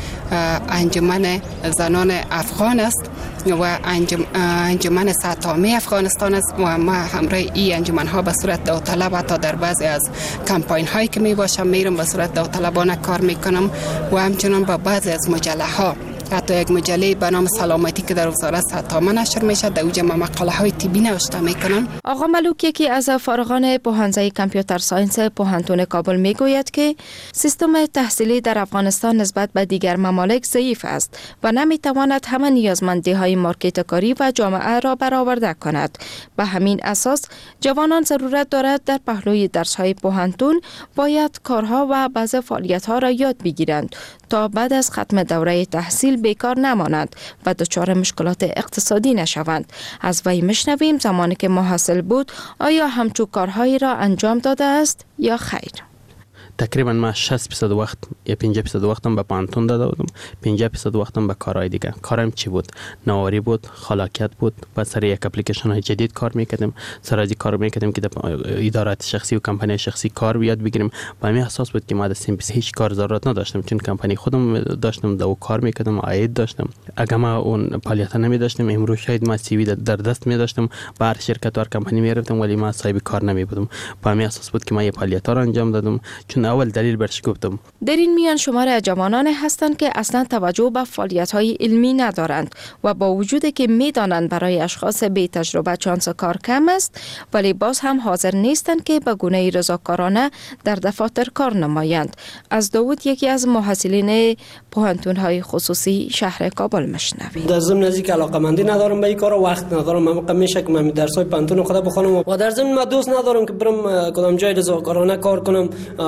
انجمن زنان افغان است و انجم انجمن سطح‌عامه افغانستان است و ما همراه این انجمن ها به صورت داوطلب حتی در بعضی از کمپاین هایی که می باشم میرم به صورت داوطلبانه کار میکنم و همچنان با بعضی از مجله ها، حتی یک مجله به نام سلامتی که در وزارت سطح‌عامه نشر میشه در اوج ما مقاله های طبی نوشته میکنم. آقا ملوک یکی از فارغان پوهنځی کامپیوتر ساینس پوهنتون کابل میگوید که سیستم تحصیلی در افغانستان نسبت به دیگر ممالک ضعیف است و نمیتواند همه نیازمندی های مارکت کاری و جامعه را برآورده کند. به همین اساس جوانان ضرورت دارد در پهلوی درس های پوهنتون باید کارها و بعض فعالیت ها را یاد بگیرند تا بعد از ختم دوره تحصیل بیکار نمانند و دچار مشکلات اقتصادی نشوند. از وی مشنویم زمانی که محصل بود آیا همچون کارهایی را انجام داده است یا خیر؟ تقریبا ما شصت درصد وقت یا پنجاه درصد وقتم به پانتون داده بودم، پنجاه درصد وقتم به کارهای دیگه. کارم چی بود؟ نواری بود، خلاقیت بود. با سر یک اپلیکیشن های جدید کار میکردیم، سر از کار میکردیم که در ادارات شخصی و کمپانی شخصی کار یاد بگیریم. با همین اساس بود که ما در سیمپس هیچ کار ضرورت نداشتم، چون کمپانی خودم داشتم دو کار میکردم، عاید داشتم. اگه ما اون فعالیت نمی داشتیم امروز شاید ما سی وی در دست می داشتم، با هر شرکت و کمپانی میرفتم ولی ما صاحب کار نمی بودم. با همین اساس بود که ما یه فعالیت را انجام دادم، چون اول دلیل برش گفتم. در این میان شمار از جوانان هستند که اصلا توجه به فعالیت‌های علمی ندارند و با وجودی که می‌دانند برای اشخاص بی تجربه چانس کار کم است، ولی باز هم حاضر نیستند که به گونه رضاکارانه در دفاتر کار نمایند. از داوود یکی از محصلین پوهنتون‌های خصوصی شهر کابل مشنویم. در ضمن از اینکه علاقه‌مندی ندارم به این کار، وقت ندارم، من میشه که من درسای پوهنتون خود بخونم و در ضمن من دوست ندارم که برم کدام جای رضاکارانه کار کنم.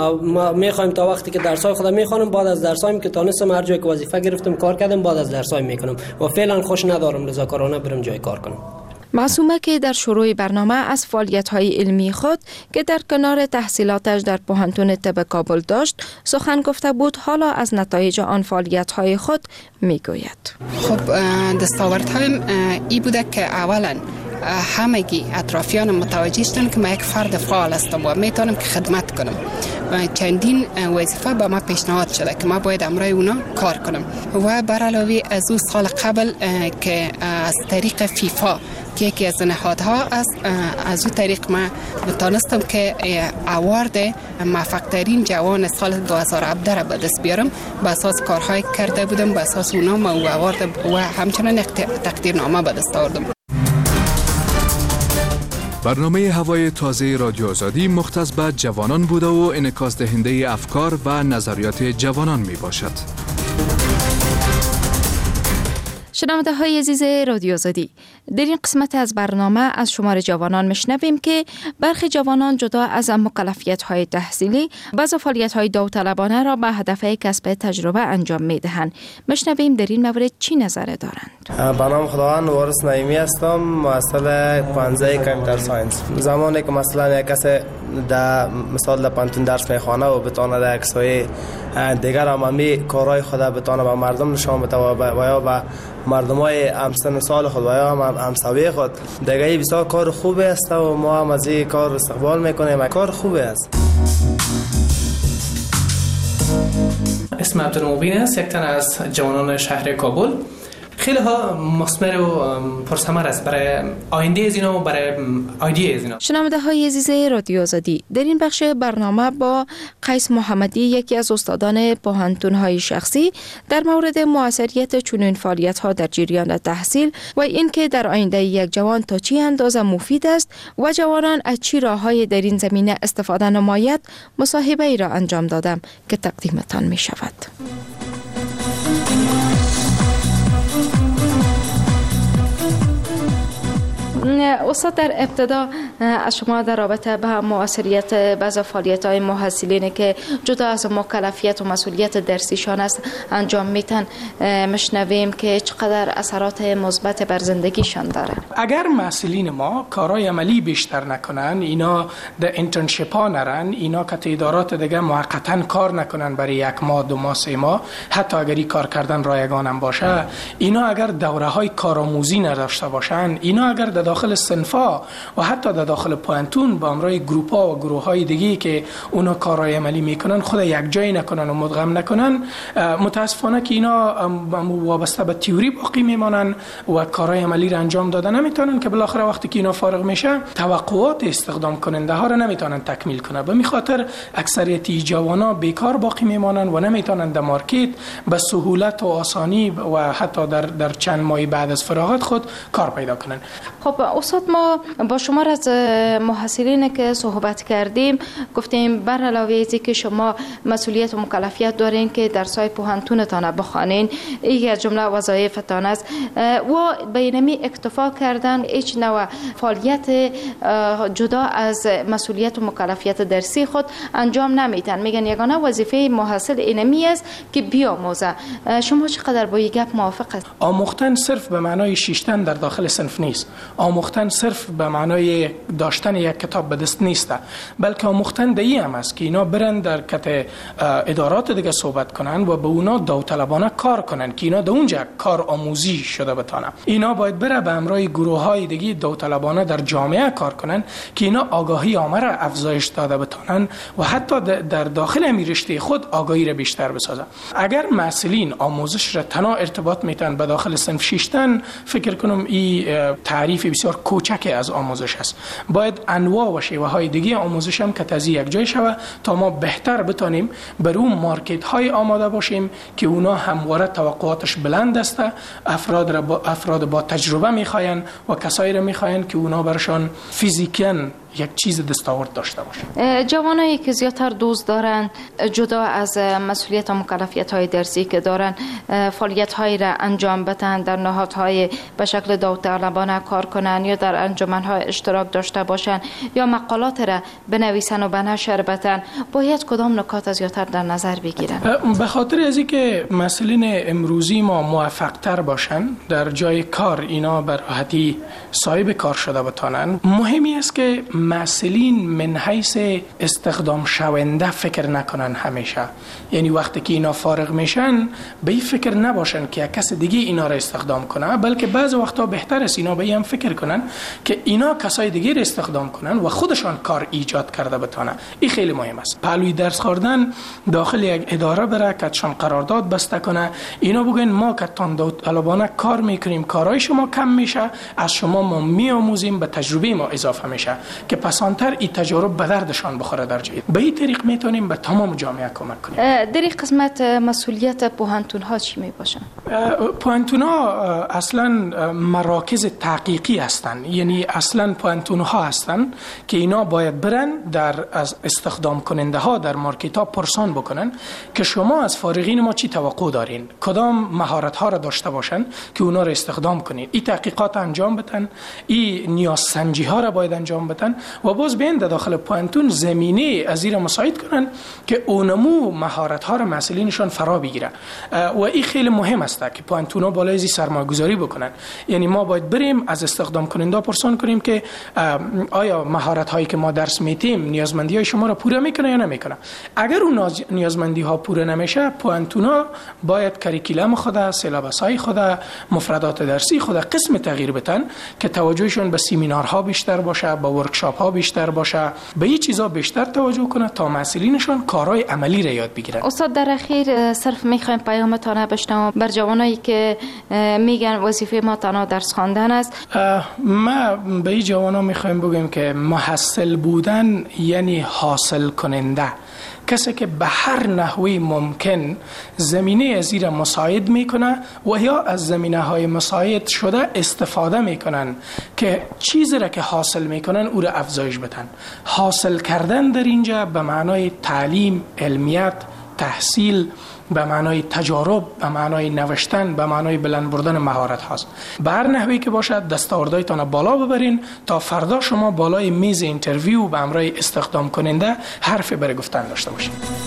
ما میخوایم تا وقتی که درسای خودم میخوانم، بعد از درسایم که تونستم هر جایی که وظیفه گرفتم کار کردم، بعد از درسایم میکنم و فعلا خوش ندارم رضاکارانه برم جای کار کنم. معصومه که در شروع برنامه از فعالیت‌های علمی خود که در کنار تحصیلاتش در پوهنتون طب کابل داشت سخن گفته بود، حالا از نتایج آن فعالیت‌های خود میگوید. خب دستاوردهایم ای بوده که اولا همگی اطرافیان متوجه شدن که من یک فرد فعال هستم و میتونم که خدمت کنم و چندین وظیفه به ما پیشنهاد شده که ما باید امرای اونا کار کنم و بر علاوه از او سال قبل که از طریق فیفا که یکی از نهادها است، از او طریق ما تونستم که اوارد موفق ترین جوان سال دو هزار و هفده را به دست بیارم. به اساس کارهای کرده بودم، به اساس اونا ما او اوارد و همچنان تقدیرنامه به دست آوردم. برنامه هوای تازه رادیو آزادی مختص به جوانان بوده و انعکاس دهنده افکار و نظریات جوانان می باشد. شنونده های عزیز رادیو آزادی، در این قسمت از برنامه از شمار جوانان مشنویم که برخی جوانان جدا از مکلفیت های تحصیلی بعض فعالیت های داوطلبانه را به هدف کسب تجربه انجام می دهند. مشنویم در این مورد چی نظر دارند. به نام خداوند وارث نعیمی هستم، محصل پوهنځی کامپیوتر ساینس. زمانی که مثلا یک کس در مثال در پانتون درس میخوانه و بتونه در عکس‌های دیگر عمومی کارهای خود بتونه به مردم نشان بده و یا به مردمای همسن سال خود و یا همسایه خود دیگه بسیار کار خوبی است و ما هم از این کار استقبال میکنیم. کار خوبی است. اسم عبدالمبین است، یک تن از جوانان شهر کابل. خیلی ها مثمر و پرثمر است برای آینده از اینا و برای ایده از اینا. شنونده های عزیز رادیو آزادی، در این بخش برنامه با قیس محمدی یکی از استادان پوهنتون های شخصی در مورد موثریت چنین فعالیت ها در جریان تحصیل و اینکه در آینده یک جوان تا چی اندازه مفید است و جوانان از چی راههای در این زمینه استفاده نماید مصاحبه ای را انجام دادم که تقدیمتان می شود. استاد، در ابتدا از شما در رابطه به موثریت بعض فعالیت‌های محصلینی که جدا از مکلفیت و مسئولیت درسیشان است انجام میتن مشنویم که چقدر اثرات مثبت بر زندگیشان داره. اگر محصلین ما کارهای عملی بیشتر نکنن، اینا در اینترنشیپ ها نرن، اینا که ادارات دیگه موقتا کار نکنن برای یک ماه دو ماه سه ماه، حتی اگر این کار کردن رایگان هم باشه، اینا اگر دوره های کارآموزی نداشته باشن، اینا اگر در داخل صنفا و حتی در داخل پوانتون با امرای گروپا و گروه های دیگه که اونا کارهای عملی میکنن خود یک جای نکنن و مدغم نکنن، متاسفانه که اینا وابسته به تئوری باقی میمانن و کارهای عملی را انجام دادن نمیتونن که بالاخره وقتی که اینا فارغ میشه توقعات استخدام کننده ها را نمیتونن تکمیل کنه. به می خاطر اکثریت جوانا بیکار باقی میمانن و نمیتونن در مارکت به سهولت و آسانی و حتی در در چند ماه بعد از فراغت خود کار پیدا کنن. خب استاد، ما با شما از محصلین که صحبت کردیم گفتیم بر علاوه از اینکه شما مسئولیت و مکلفیت دارین که درس‌های پوهنتونتان بخوانین، یکی از جمله وظایفتان است و بینمی اکتفا کردن هیچ نوع فعالیت جدا از مسئولیت و مکلفیت درسی خود انجام نمیتن. میگن یگانه وظیفه محصل اینمی است که بیاموزه. شما چقدر با این گپ موافق است؟ آموختن صرف به معنای شیشتن در داخل صنف نیست. آموختن صرف به معنای داشتن یک کتاب به دست نیست، بلکه آموختن دایی هم است که اینا برن در کت ادارات دیگه صحبت کنن و به اونا داوطلبانه کار کنن که اینا در اونجا کار آموزی شده بتانه. اینا باید بره به امرای گروه های دیگه داوطلبانه در جامعه کار کنن که اینا آگاهی عامه را افزایش داده بتانن و حتی در داخل امی رشته خود آگاهی را بیشتر بسازن. اگر مسئولین آموزش را تنها ارتباط میتن به داخل صنف شیشتن، فکر کنم این تعریف بسیار کوچک از آموزش است. باید انواع و شیوه های دیگه آموزش هم که تازه یک جای شوه تا ما بهتر بتانیم بر اون مارکت های آماده باشیم که اونا همواره توقعاتش بلند است. افراد را با افراد با تجربه میخواین و کسایی را میخواین که اونا برشان فیزیکن یک چیز دستاورد داشته باشه. جوانایی که زیادتر دوست دارن جدا از مسئولیت و مکلفیت های درسی که دارن فعالیت هایی را انجام بدن، در نهادهای به شکل داوطلبانه کار کنن یا در انجمن های اشتراک داشته باشن یا مقالات را بنویسن و به نشر بدن، باید کدام نکات زیادتر در نظر بگیرن؟ به خاطر از اینکه مسئولین امروزی ما موفق تر باشن در جای کار، اینا به راحتی صاحب کار شده بتانن، مهمی است که مسئولین من حیث استخدام شونده فکر نکنن همیشه. یعنی وقتی که اینا فارغ میشن به این فکر نباشن که کس دیگه اینا را استخدام کنه، بلکه بعض وقتا بهتر است اینا به این فکر کنن که اینا کسای دیگه را استخدام کنن و خودشان کار ایجاد کرده بتانن. این خیلی مهم است. پهلوی درس خوردن داخل یک اداره بره که چون قرارداد بسته کنه، اینا بگن ما که تان داوطلبانه کار میکنیم، کارهای شما کم میشه، از شما ما میآموزیم، به تجربه ما اضافه میشه که پسانتر این تجارب به دردشان بخوره در جای. به این طریق میتونیم به تمام جامعه کمک کنیم. در این قسمت مسئولیت پوهنتون ها چی می باشن؟ پوهنتون ها اصلا مراکز تحقیقی هستند. یعنی اصلا پوهنتون ها هستند که اینا باید برن در از استخدام کننده ها در مارکت ها پرسان بکنن که شما از فارغین ما چی توقع دارین، کدام مهارت ها را داشته باشن که اونا را استخدام کنین. این تحقیقات انجام بدن، این نیاز سنجی ها را باید انجام بدن و باز بین داخل پوهنتون زمینه از این مساعد کنن که اونمو مهارت ها را مسئولینشان فرا بگیره. و این خیلی مهم است که پوهنتون ها بالای زی سرمایه‌گذاری بکنن. یعنی ما باید بریم از استخدام کننده پرسان کنیم که آیا مهارت هایی که ما درس میتیم نیازمندی های شما را پوره میکنه یا نمیکنه. اگر اون نیازمندی ها پوره نمیشه، پوهنتون ها باید کریکولم خود، سیلابس های خود، مفردات درسی خود قسم تغییر بدن که توجهشون به سمینارها بیشتر باشه، با ورکشاپ ها بیشتر باشه، به این چیزا بیشتر توجه کنه تا مسئولینشان کارهای عملی را یاد بگیرن. استاد، در اخیر صرف میخوایم پیامتان بشنوم بر جوانایی که میگن وظیفه ما تنها درس خواندن است. ما به این جوانا میخوایم بگیم که محصل بودن یعنی حاصل کننده، کسی که به هر نحوی ممکن زمینه از این مساعد میکنه و یا از زمینه های مساعد شده استفاده میکنن که چیزی را که حاصل میکنن او را افزایش بدن. حاصل کردن در اینجا به معنای تعلیم، علمیت، تحصیل، به معنای تجارب، به معنای نوشتن، به معنای بلند بردن مهارت هاست. به هر نحوی که باشد دستاوردهایتان بالا ببرین تا فردا شما بالای میز اینترویو به امرای استخدام کننده حرف برای گفتن داشته باشید.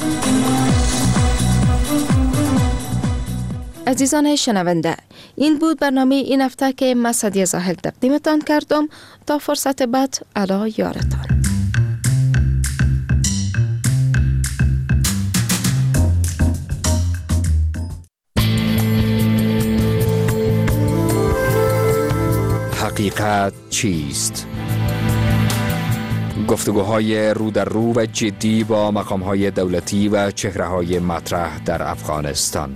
عزیزان شنونده، این بود برنامه این هفته که من سعدیه زاهل تقدیمتان کردم. تا فرصت بعد، الا یارتان. حقیقت چیست؟ گفتگوهای رو در رو و جدی با مقام‌های دولتی و چهره‌های مطرح در افغانستان.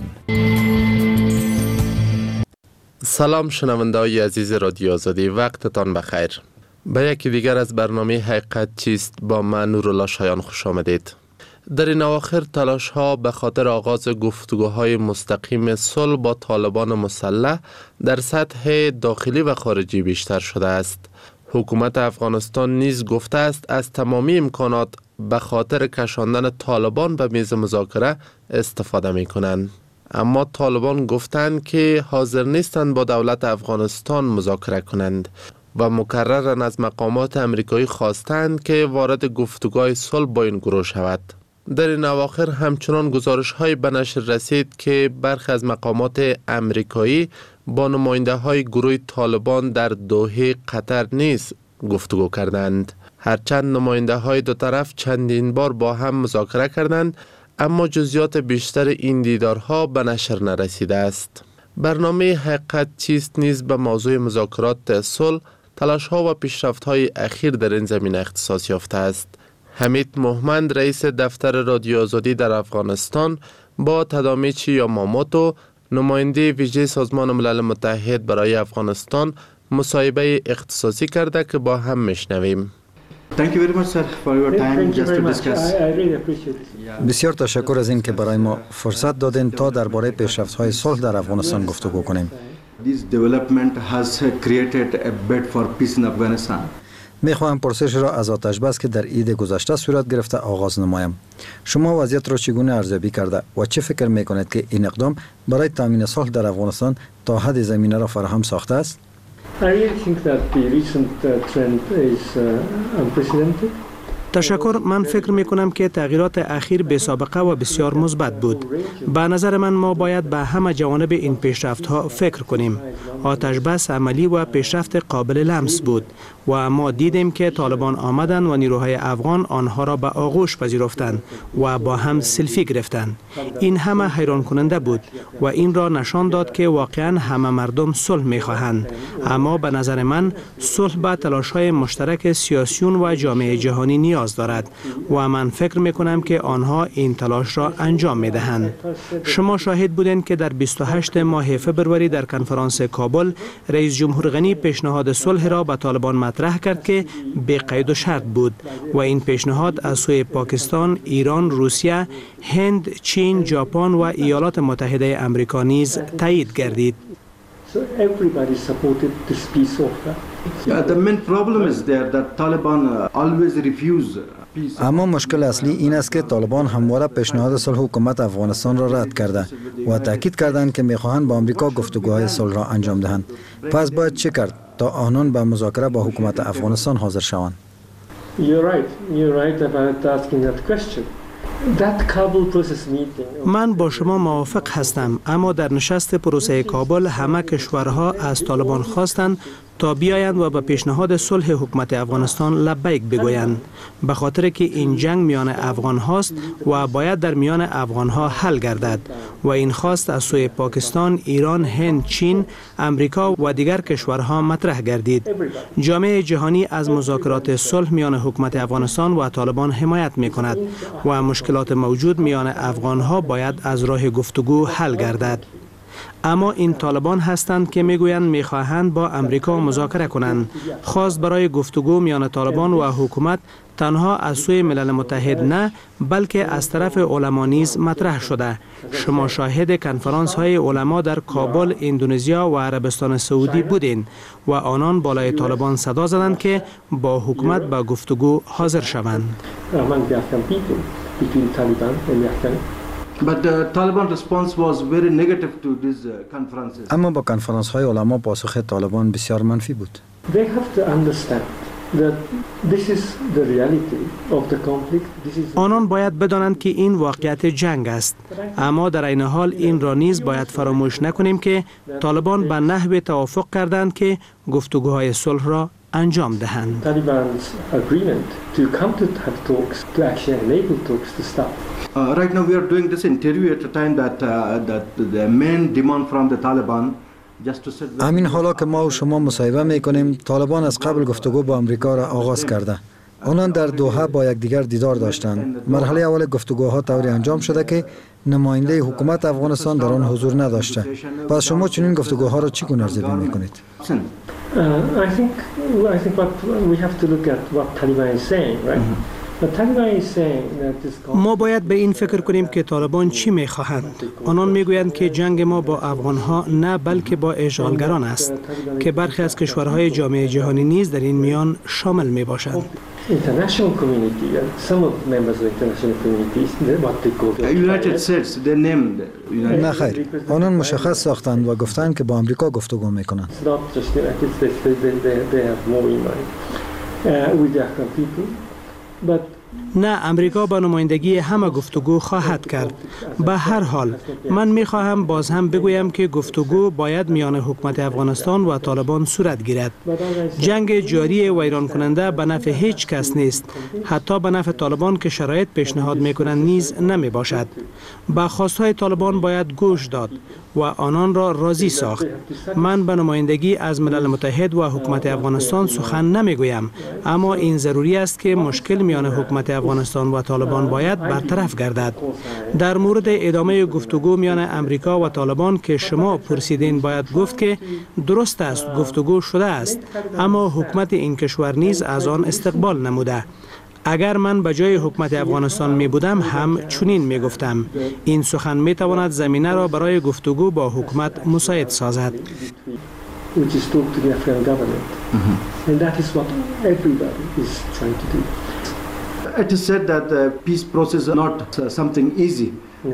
سلام شنونده‌های عزیز رادیو آزادی، وقتتان بخیر. به یکی دیگر از برنامه حقیقت چیست با من نورالله شایان خوش آمدید. در این اواخر تلاش ها به خاطر آغاز گفتگوهای مستقیم صلح با طالبان مسلح در سطح داخلی و خارجی بیشتر شده است. حکومت افغانستان نیز گفته است از تمامی امکانات به خاطر کشاندن طالبان به میز مذاکره استفاده می کنند. اما طالبان گفتند که حاضر نیستند با دولت افغانستان مذاکره کنند و مکررن از مقامات امریکایی خواستند که وارد گفتگوهای صلح با این گروه شود. در این اواخر همچنان گزارش های به نشر رسید که برخی از مقامات امریکایی با نماینده های گروه طالبان در دوحه قطر نیز گفتگو کردند. هرچند نماینده های دو طرف چندین بار با هم مذاکره کردند، اما جزئیات بیشتر این دیدارها به نشر نرسیده است. برنامه حقیقت چیست نیز به موضوع مذاکرات صلح، تلاش‌ها و پیشرفت‌های اخیر در این زمینه اختصاص یافته است. حمید مومند رئیس دفتر رادیو آزادی در افغانستان با تادامیچی یاماموتو نماینده ویژه سازمان ملل متحد برای افغانستان مصاحبه اختصاصی کرده که با هم میشنویم. بسیار تشکر از این که برای ما فرصت دادین تا درباره پیشرفت‌های صلح در افغانستان گفتگو کنیم. میخواهم پرسش را از آتش بس که در عید گذشته صورت گرفته آغاز نمایم. شما وضعیت را چگونه ارزیابی کرده و چه فکر میکنید که این اقدام برای تامین صلح در افغانستان تا حد زمینه را فراهم ساخته است؟ تشکر. من فکر می کنم که تغییرات اخیر بی سابقه و بسیار مثبت بود. به نظر من ما باید به همه جوانب این پیشرفت ها فکر کنیم. آتش بس عملی و پیشرفت قابل لمس بود و ما دیدیم که طالبان آمدند و نیروهای افغان آنها را به آغوش پذیرفتند و با هم سلفی گرفتند. این همه حیران کننده بود و این را نشان داد که واقعا همه مردم صلح می خواهند. اما به نظر من صلح به تلاش های مشترک سیاسیون و جامعه جهانی نیاز دارد و من فکر می کنم که آنها این تلاش را انجام می دهند. شما شاهد بودند که در بیست و هشتم ماه فبروری در کنفرانس کابل رئیس جمهور غنی پیشنهاد صلح را به طالبان مطرح کرد که بی قید و شرط بود و این پیشنهاد از سوی پاکستان، ایران، روسیه، هند، چین، ژاپن و ایالات متحده آمریکا نیز تایید گردید. So everybody supported this peace offer. Yeah, the main problem is there that Taliban always refuse. اما مشکل اصلی این است که طالبان همواره پیشنهاد صلح حکومت افغانستان را رد کرده و تاکید کردند که میخواهند با آمریکا گفتگوهای صلح را انجام دهند. پس باید چه کرد تا آنان به مذاکره با حکومت افغانستان حاضر شوند؟ You're right. You're right about asking that question. من با شما موافق هستم، اما در نشست پروسه کابل همه کشورها از طالبان خواستند تا بیایند و به پیشنهاد صلح حکومت افغانستان لبیک بگویند، به خاطر که این جنگ میان افغان هاست و باید در میان افغان ها حل گردد و این خواست از سوی پاکستان، ایران، هند، چین، امریکا و دیگر کشورها مطرح گردید. جامعه جهانی از مذاکرات صلح میان حکومت افغانستان و طالبان حمایت می کند و مشکلات موجود میان افغان ها باید از راه گفتگو حل گردد. اما این طالبان هستند که میگویند میخواهند با امریکا مذاکره کنند. خواست برای گفتگو میان طالبان و حکومت تنها از سوی ملل متحد نه، بلکه از طرف علما نیز مطرح شده. شما شاهد کنفرانس های علما در کابل، اندونزیا و عربستان سعودی بودین و آنان بالای طالبان صدا زدند که با حکومت به گفتگو حاضر شوند. But the Taliban response was very negative to these conferences. اما با کنفرانس های علما پاسخ طالبان بسیار منفی بود. They have to understand that this is the reality of the conflict. This is آنان باید بدانند که این واقعیت جنگ است، اما در این حال این را نیز باید فراموش نکنیم که طالبان به نحو توافق کردند که گفتگوهای صلح را انجام دهند. Taliban's agreement to come to have talks to actually enable talks to start. Uh, right now we are doing this interview at a time that uh, that the main demand from the Taliban همین حالا که ما و شما مصاحبه میکنیم، طالبان از قبل گفتگو با امریکا را آغاز کرده. آنان در دوحه با یکدیگر دیدار داشتند. مرحله اول گفتگوها طوری انجام شده که نماینده حکومت افغانستان در آن حضور نداشته. پس شما چنین گفتگوها را چگونه ارزیابی میکنید؟ ما باید به این فکر کنیم که طالبان چی میخواهند. آنان میگویند که جنگ ما با افغانها نه بلکه با اشغالگران است که برخی از کشورهای جامعه جهانی نیز در این میان شامل می باشند. نه خیر، آنان مشخص ساختند و گفتند که با امریکا گفتگو میکنند. نه، امریکا با نمایندگی همه گفتگو خواهد کرد. به هر حال من می خواهم باز هم بگویم که گفتگو باید میان حکومت افغانستان و طالبان صورت گیرد. جنگ جاری و ویران کننده به نفع هیچ کس نیست، حتی به نفع طالبان که شرایط پیشنهاد می کنند نیز نمی باشد. به خواستهای طالبان باید گوش داد و آنان را راضی ساخت. من به نمایندگی از ملل متحد و حکومت افغانستان سخن نمی گویم، اما این ضروری است که مشکل میان حکومت افغانستان و طالبان باید برطرف گردد. در مورد ادامه گفتگو میان امریکا و طالبان که شما پرسیدین، باید گفت که درست است گفتگو شده است، اما حکومت این کشور نیز از آن استقبال نموده. اگر من به جای حکومت افغانستان می بودم هم چنین می گفتم. این سخن می تواند زمینه را برای گفتگو با حکومت مساعد سازد. It is said that the peace process is not something easy.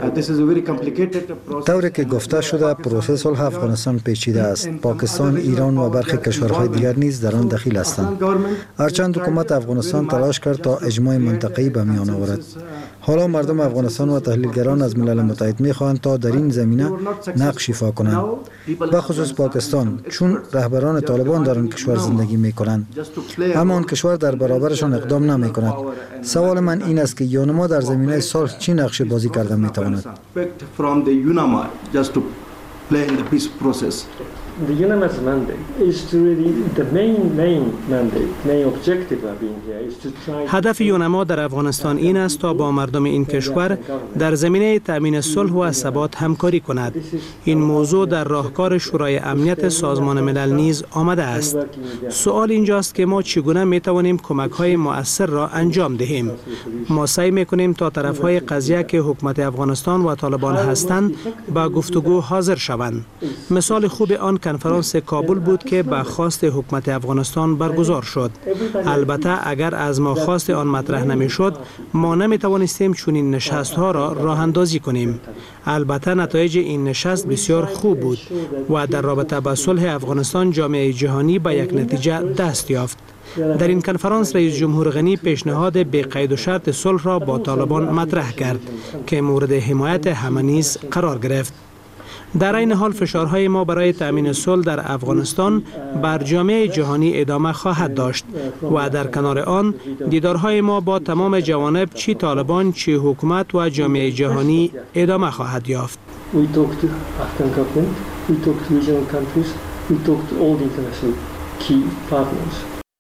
طوری که گفته شده پروسه صلح افغانستان پیچیده است. پاکستان، ایران و برخی کشورهای دیگر نیز در آن دخیل هستند. هرچند حکومت افغانستان تلاش کرد تا اجماع منطقه‌ای به میان آورد. حالا مردم افغانستان و تحلیلگران از ملل متحد می‌خواهند تا در این زمینه نقش ایفا کنند. به خصوص پاکستان، چون رهبران طالبان در آن کشور زندگی می‌کنند، اما آن کشور در برابرشان اقدام نمی‌کند. سوال من این است که یونما در زمینه صلح چه نقش بازی کرده می‌تواند؟ From the UNAMA just to play in the peace process. The UNAMA's mandate is to really the main main mandate, main objective of being here is to try. هدف یونما در افغانستان این است تا با مردم این کشور در زمینه تأمین صلح و ثبات همکاری کند. این موضوع در راهکار شورای امنیت سازمان ملل نیز آمده است. سوال اینجاست که ما چگونه می توانیم کمک‌های مؤثر را انجام دهیم. ما سعی می‌کنیم تا طرف‌های قضیه که حکومت افغانستان و طالبان هستند با گفتگو حاضر شوند. مثال خوب آن کنفرانس کابل بود که به خواست حکومت افغانستان برگزار شد. البته اگر از ما خواست آن مطرح نمی شد، ما نمی توانستیم چنین نشست ها را راه اندازی کنیم. البته نتایج این نشست بسیار خوب بود و در رابطه با صلح افغانستان جامعه جهانی به یک نتیجه دست یافت. در این کنفرانس رئیس جمهور غنی پیشنهاد بی قید و شرط صلح را با طالبان مطرح کرد که مورد حمایت همه نیز قرار گرفت. در این حال فشارهای ما برای تأمین صلح در افغانستان بر جامعه جهانی ادامه خواهد داشت و در کنار آن دیدارهای ما با تمام جوانب چی طالبان چی حکومت و جامعه جهانی ادامه خواهد یافت. We talk to Afghan government, we talk to regional countries, we talk to all the international key partners.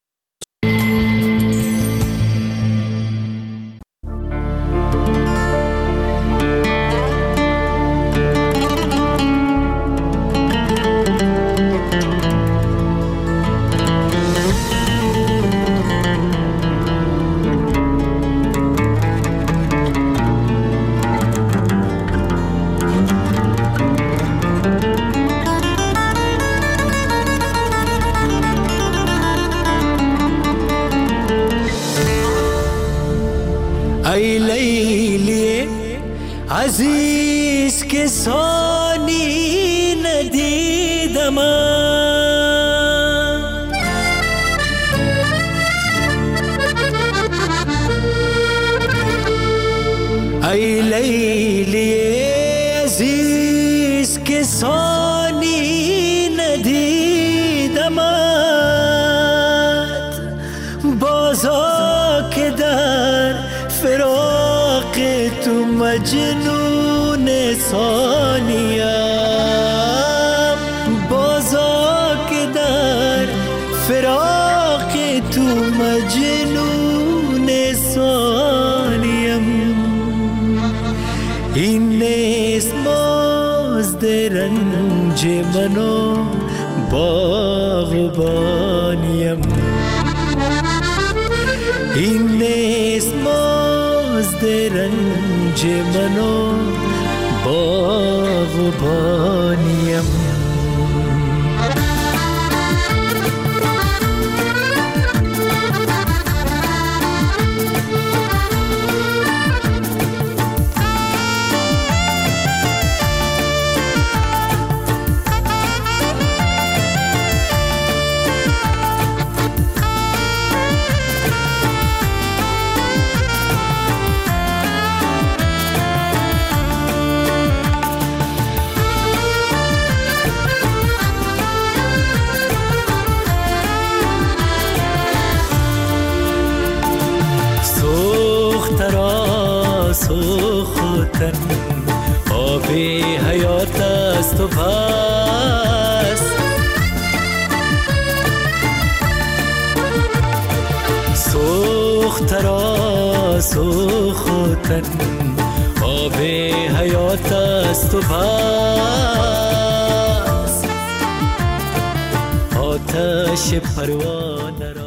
ای لیلی عزیز که ثانی ندیدم ای لیلی عزیز که ثانی ندیدم بازا که در فراق تو مجنون ثانیم باز تو مجنون سانیم این نیست مازد رنج منو باغبانیم این نیست مازد رنج منو باغبانیم سوختن آب حیات است و پس سوخت را سوختن آب حیات است و پس آتش پروانه را